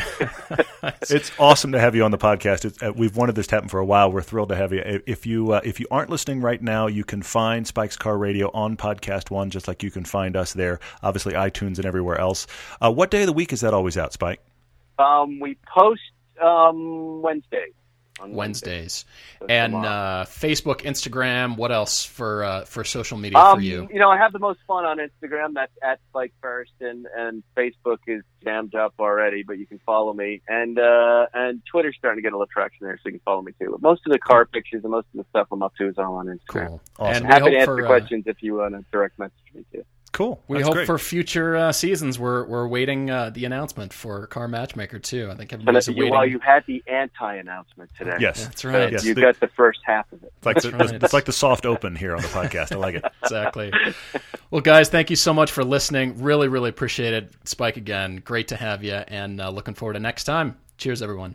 [SPEAKER 2] It's awesome to have you on the podcast. It's, uh, we've wanted this to happen for a while. We're thrilled to have you. If you uh, if you aren't listening right now, you can find Spike's Car Radio on Podcast One, just like you can find us there. Obviously, iTunes and everywhere else. Uh, what day of the week is that always out, Spike?
[SPEAKER 3] Um, we post um, Wednesday. On
[SPEAKER 1] Wednesdays.
[SPEAKER 3] So
[SPEAKER 1] And
[SPEAKER 3] tomorrow.
[SPEAKER 1] uh, Facebook, Instagram, what else for uh, for social media
[SPEAKER 3] Um,
[SPEAKER 1] for you?
[SPEAKER 3] You know, I have the most fun on Instagram. That's at Spike First, and, and Facebook is jammed up already, but you can follow me. And uh, and Twitter's starting to get a little traction there, so you can follow me too. But most of the car pictures and most of the stuff I'm up to is all on Instagram.
[SPEAKER 1] Cool.
[SPEAKER 2] Awesome.
[SPEAKER 1] And we
[SPEAKER 3] Happy
[SPEAKER 1] hope
[SPEAKER 3] to answer
[SPEAKER 1] for, uh,
[SPEAKER 3] questions if you want to direct message me too.
[SPEAKER 2] Cool.
[SPEAKER 1] We
[SPEAKER 2] That's
[SPEAKER 1] hope
[SPEAKER 2] great.
[SPEAKER 1] for future uh, seasons. We're we're waiting uh, the announcement for Car Matchmaker too. I think
[SPEAKER 3] But
[SPEAKER 1] everybody's
[SPEAKER 3] you,
[SPEAKER 1] waiting.
[SPEAKER 3] well, you had the anti-announcement today.
[SPEAKER 2] Yes.
[SPEAKER 1] That's right.
[SPEAKER 2] Yes.
[SPEAKER 3] You
[SPEAKER 2] the-
[SPEAKER 3] got the first half of it.
[SPEAKER 2] It's like,
[SPEAKER 1] That's
[SPEAKER 2] the,
[SPEAKER 1] right.
[SPEAKER 2] it's like the soft open here on the podcast. I like it.
[SPEAKER 1] Exactly. Well, guys, thank you so much for listening. Really, really appreciate it. Spike, again, great to have you, and uh, looking forward to next time. Cheers, everyone.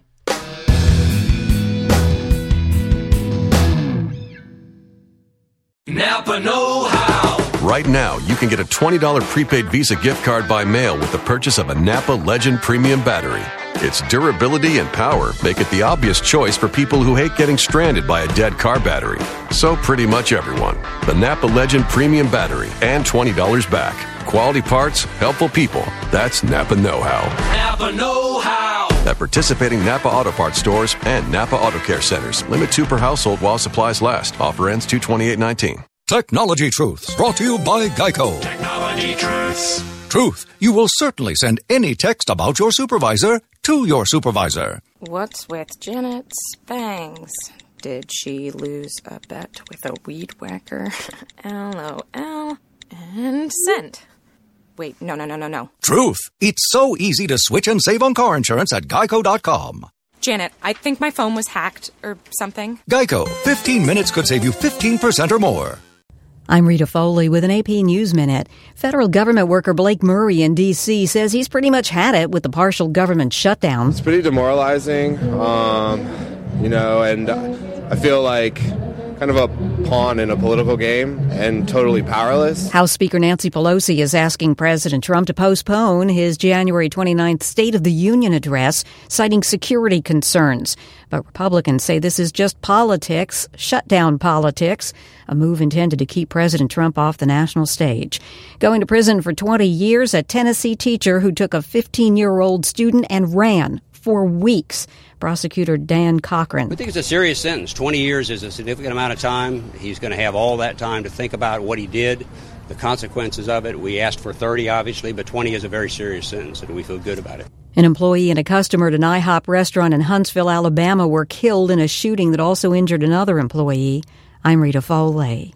[SPEAKER 5] Napa know-how.
[SPEAKER 6] Right now, you can get a twenty dollars prepaid Visa gift card by mail with the purchase of a Napa Legend Premium Battery. Its durability and power make it the obvious choice for people who hate getting stranded by a dead car battery. So pretty much everyone. The Napa Legend Premium Battery and twenty dollars back. Quality parts, helpful people. That's Napa know-how.
[SPEAKER 5] Napa know-how.
[SPEAKER 6] At participating Napa Auto Parts stores and Napa Auto Care Centers. Limit two per household while supplies last. Offer ends two twenty-eight nineteen.
[SPEAKER 7] Technology Truths, brought to you by Geico.
[SPEAKER 5] Technology truths.
[SPEAKER 7] Truth, you will certainly send any text about your supervisor to your supervisor.
[SPEAKER 8] What's with Janet's bangs? Did she lose a bet with a weed whacker? LOL. And send. Wait, no, no, no, no, no.
[SPEAKER 7] Truth, it's so easy to switch and save on car insurance at geico dot com.
[SPEAKER 8] Janet, I think my phone was hacked or something.
[SPEAKER 7] Geico, fifteen minutes could save you fifteen percent or more.
[SPEAKER 9] I'm Rita Foley with an A P News Minute. Federal government worker Blake Murray in D C says he's pretty much had it with the partial government shutdown.
[SPEAKER 10] It's pretty demoralizing, um, you know, and I feel like kind of a pawn in a political game and totally powerless.
[SPEAKER 9] House Speaker Nancy Pelosi is asking President Trump to postpone his January twenty-ninth State of the Union address, citing security concerns. But Republicans say this is just politics, shutdown politics, a move intended to keep President Trump off the national stage. Going to prison for twenty years, a Tennessee teacher who took a fifteen-year-old student and ran for weeks. Prosecutor Dan Cochran.
[SPEAKER 11] We think it's a serious sentence. twenty years is a significant amount of time. He's going to have all that time to think about what he did, the consequences of it. We asked for thirty, obviously, but twenty is a very serious sentence, and we feel good about it.
[SPEAKER 9] An employee and a customer at an IHOP restaurant in Huntsville, Alabama, were killed in a shooting that also injured another employee. I'm Rita Foley.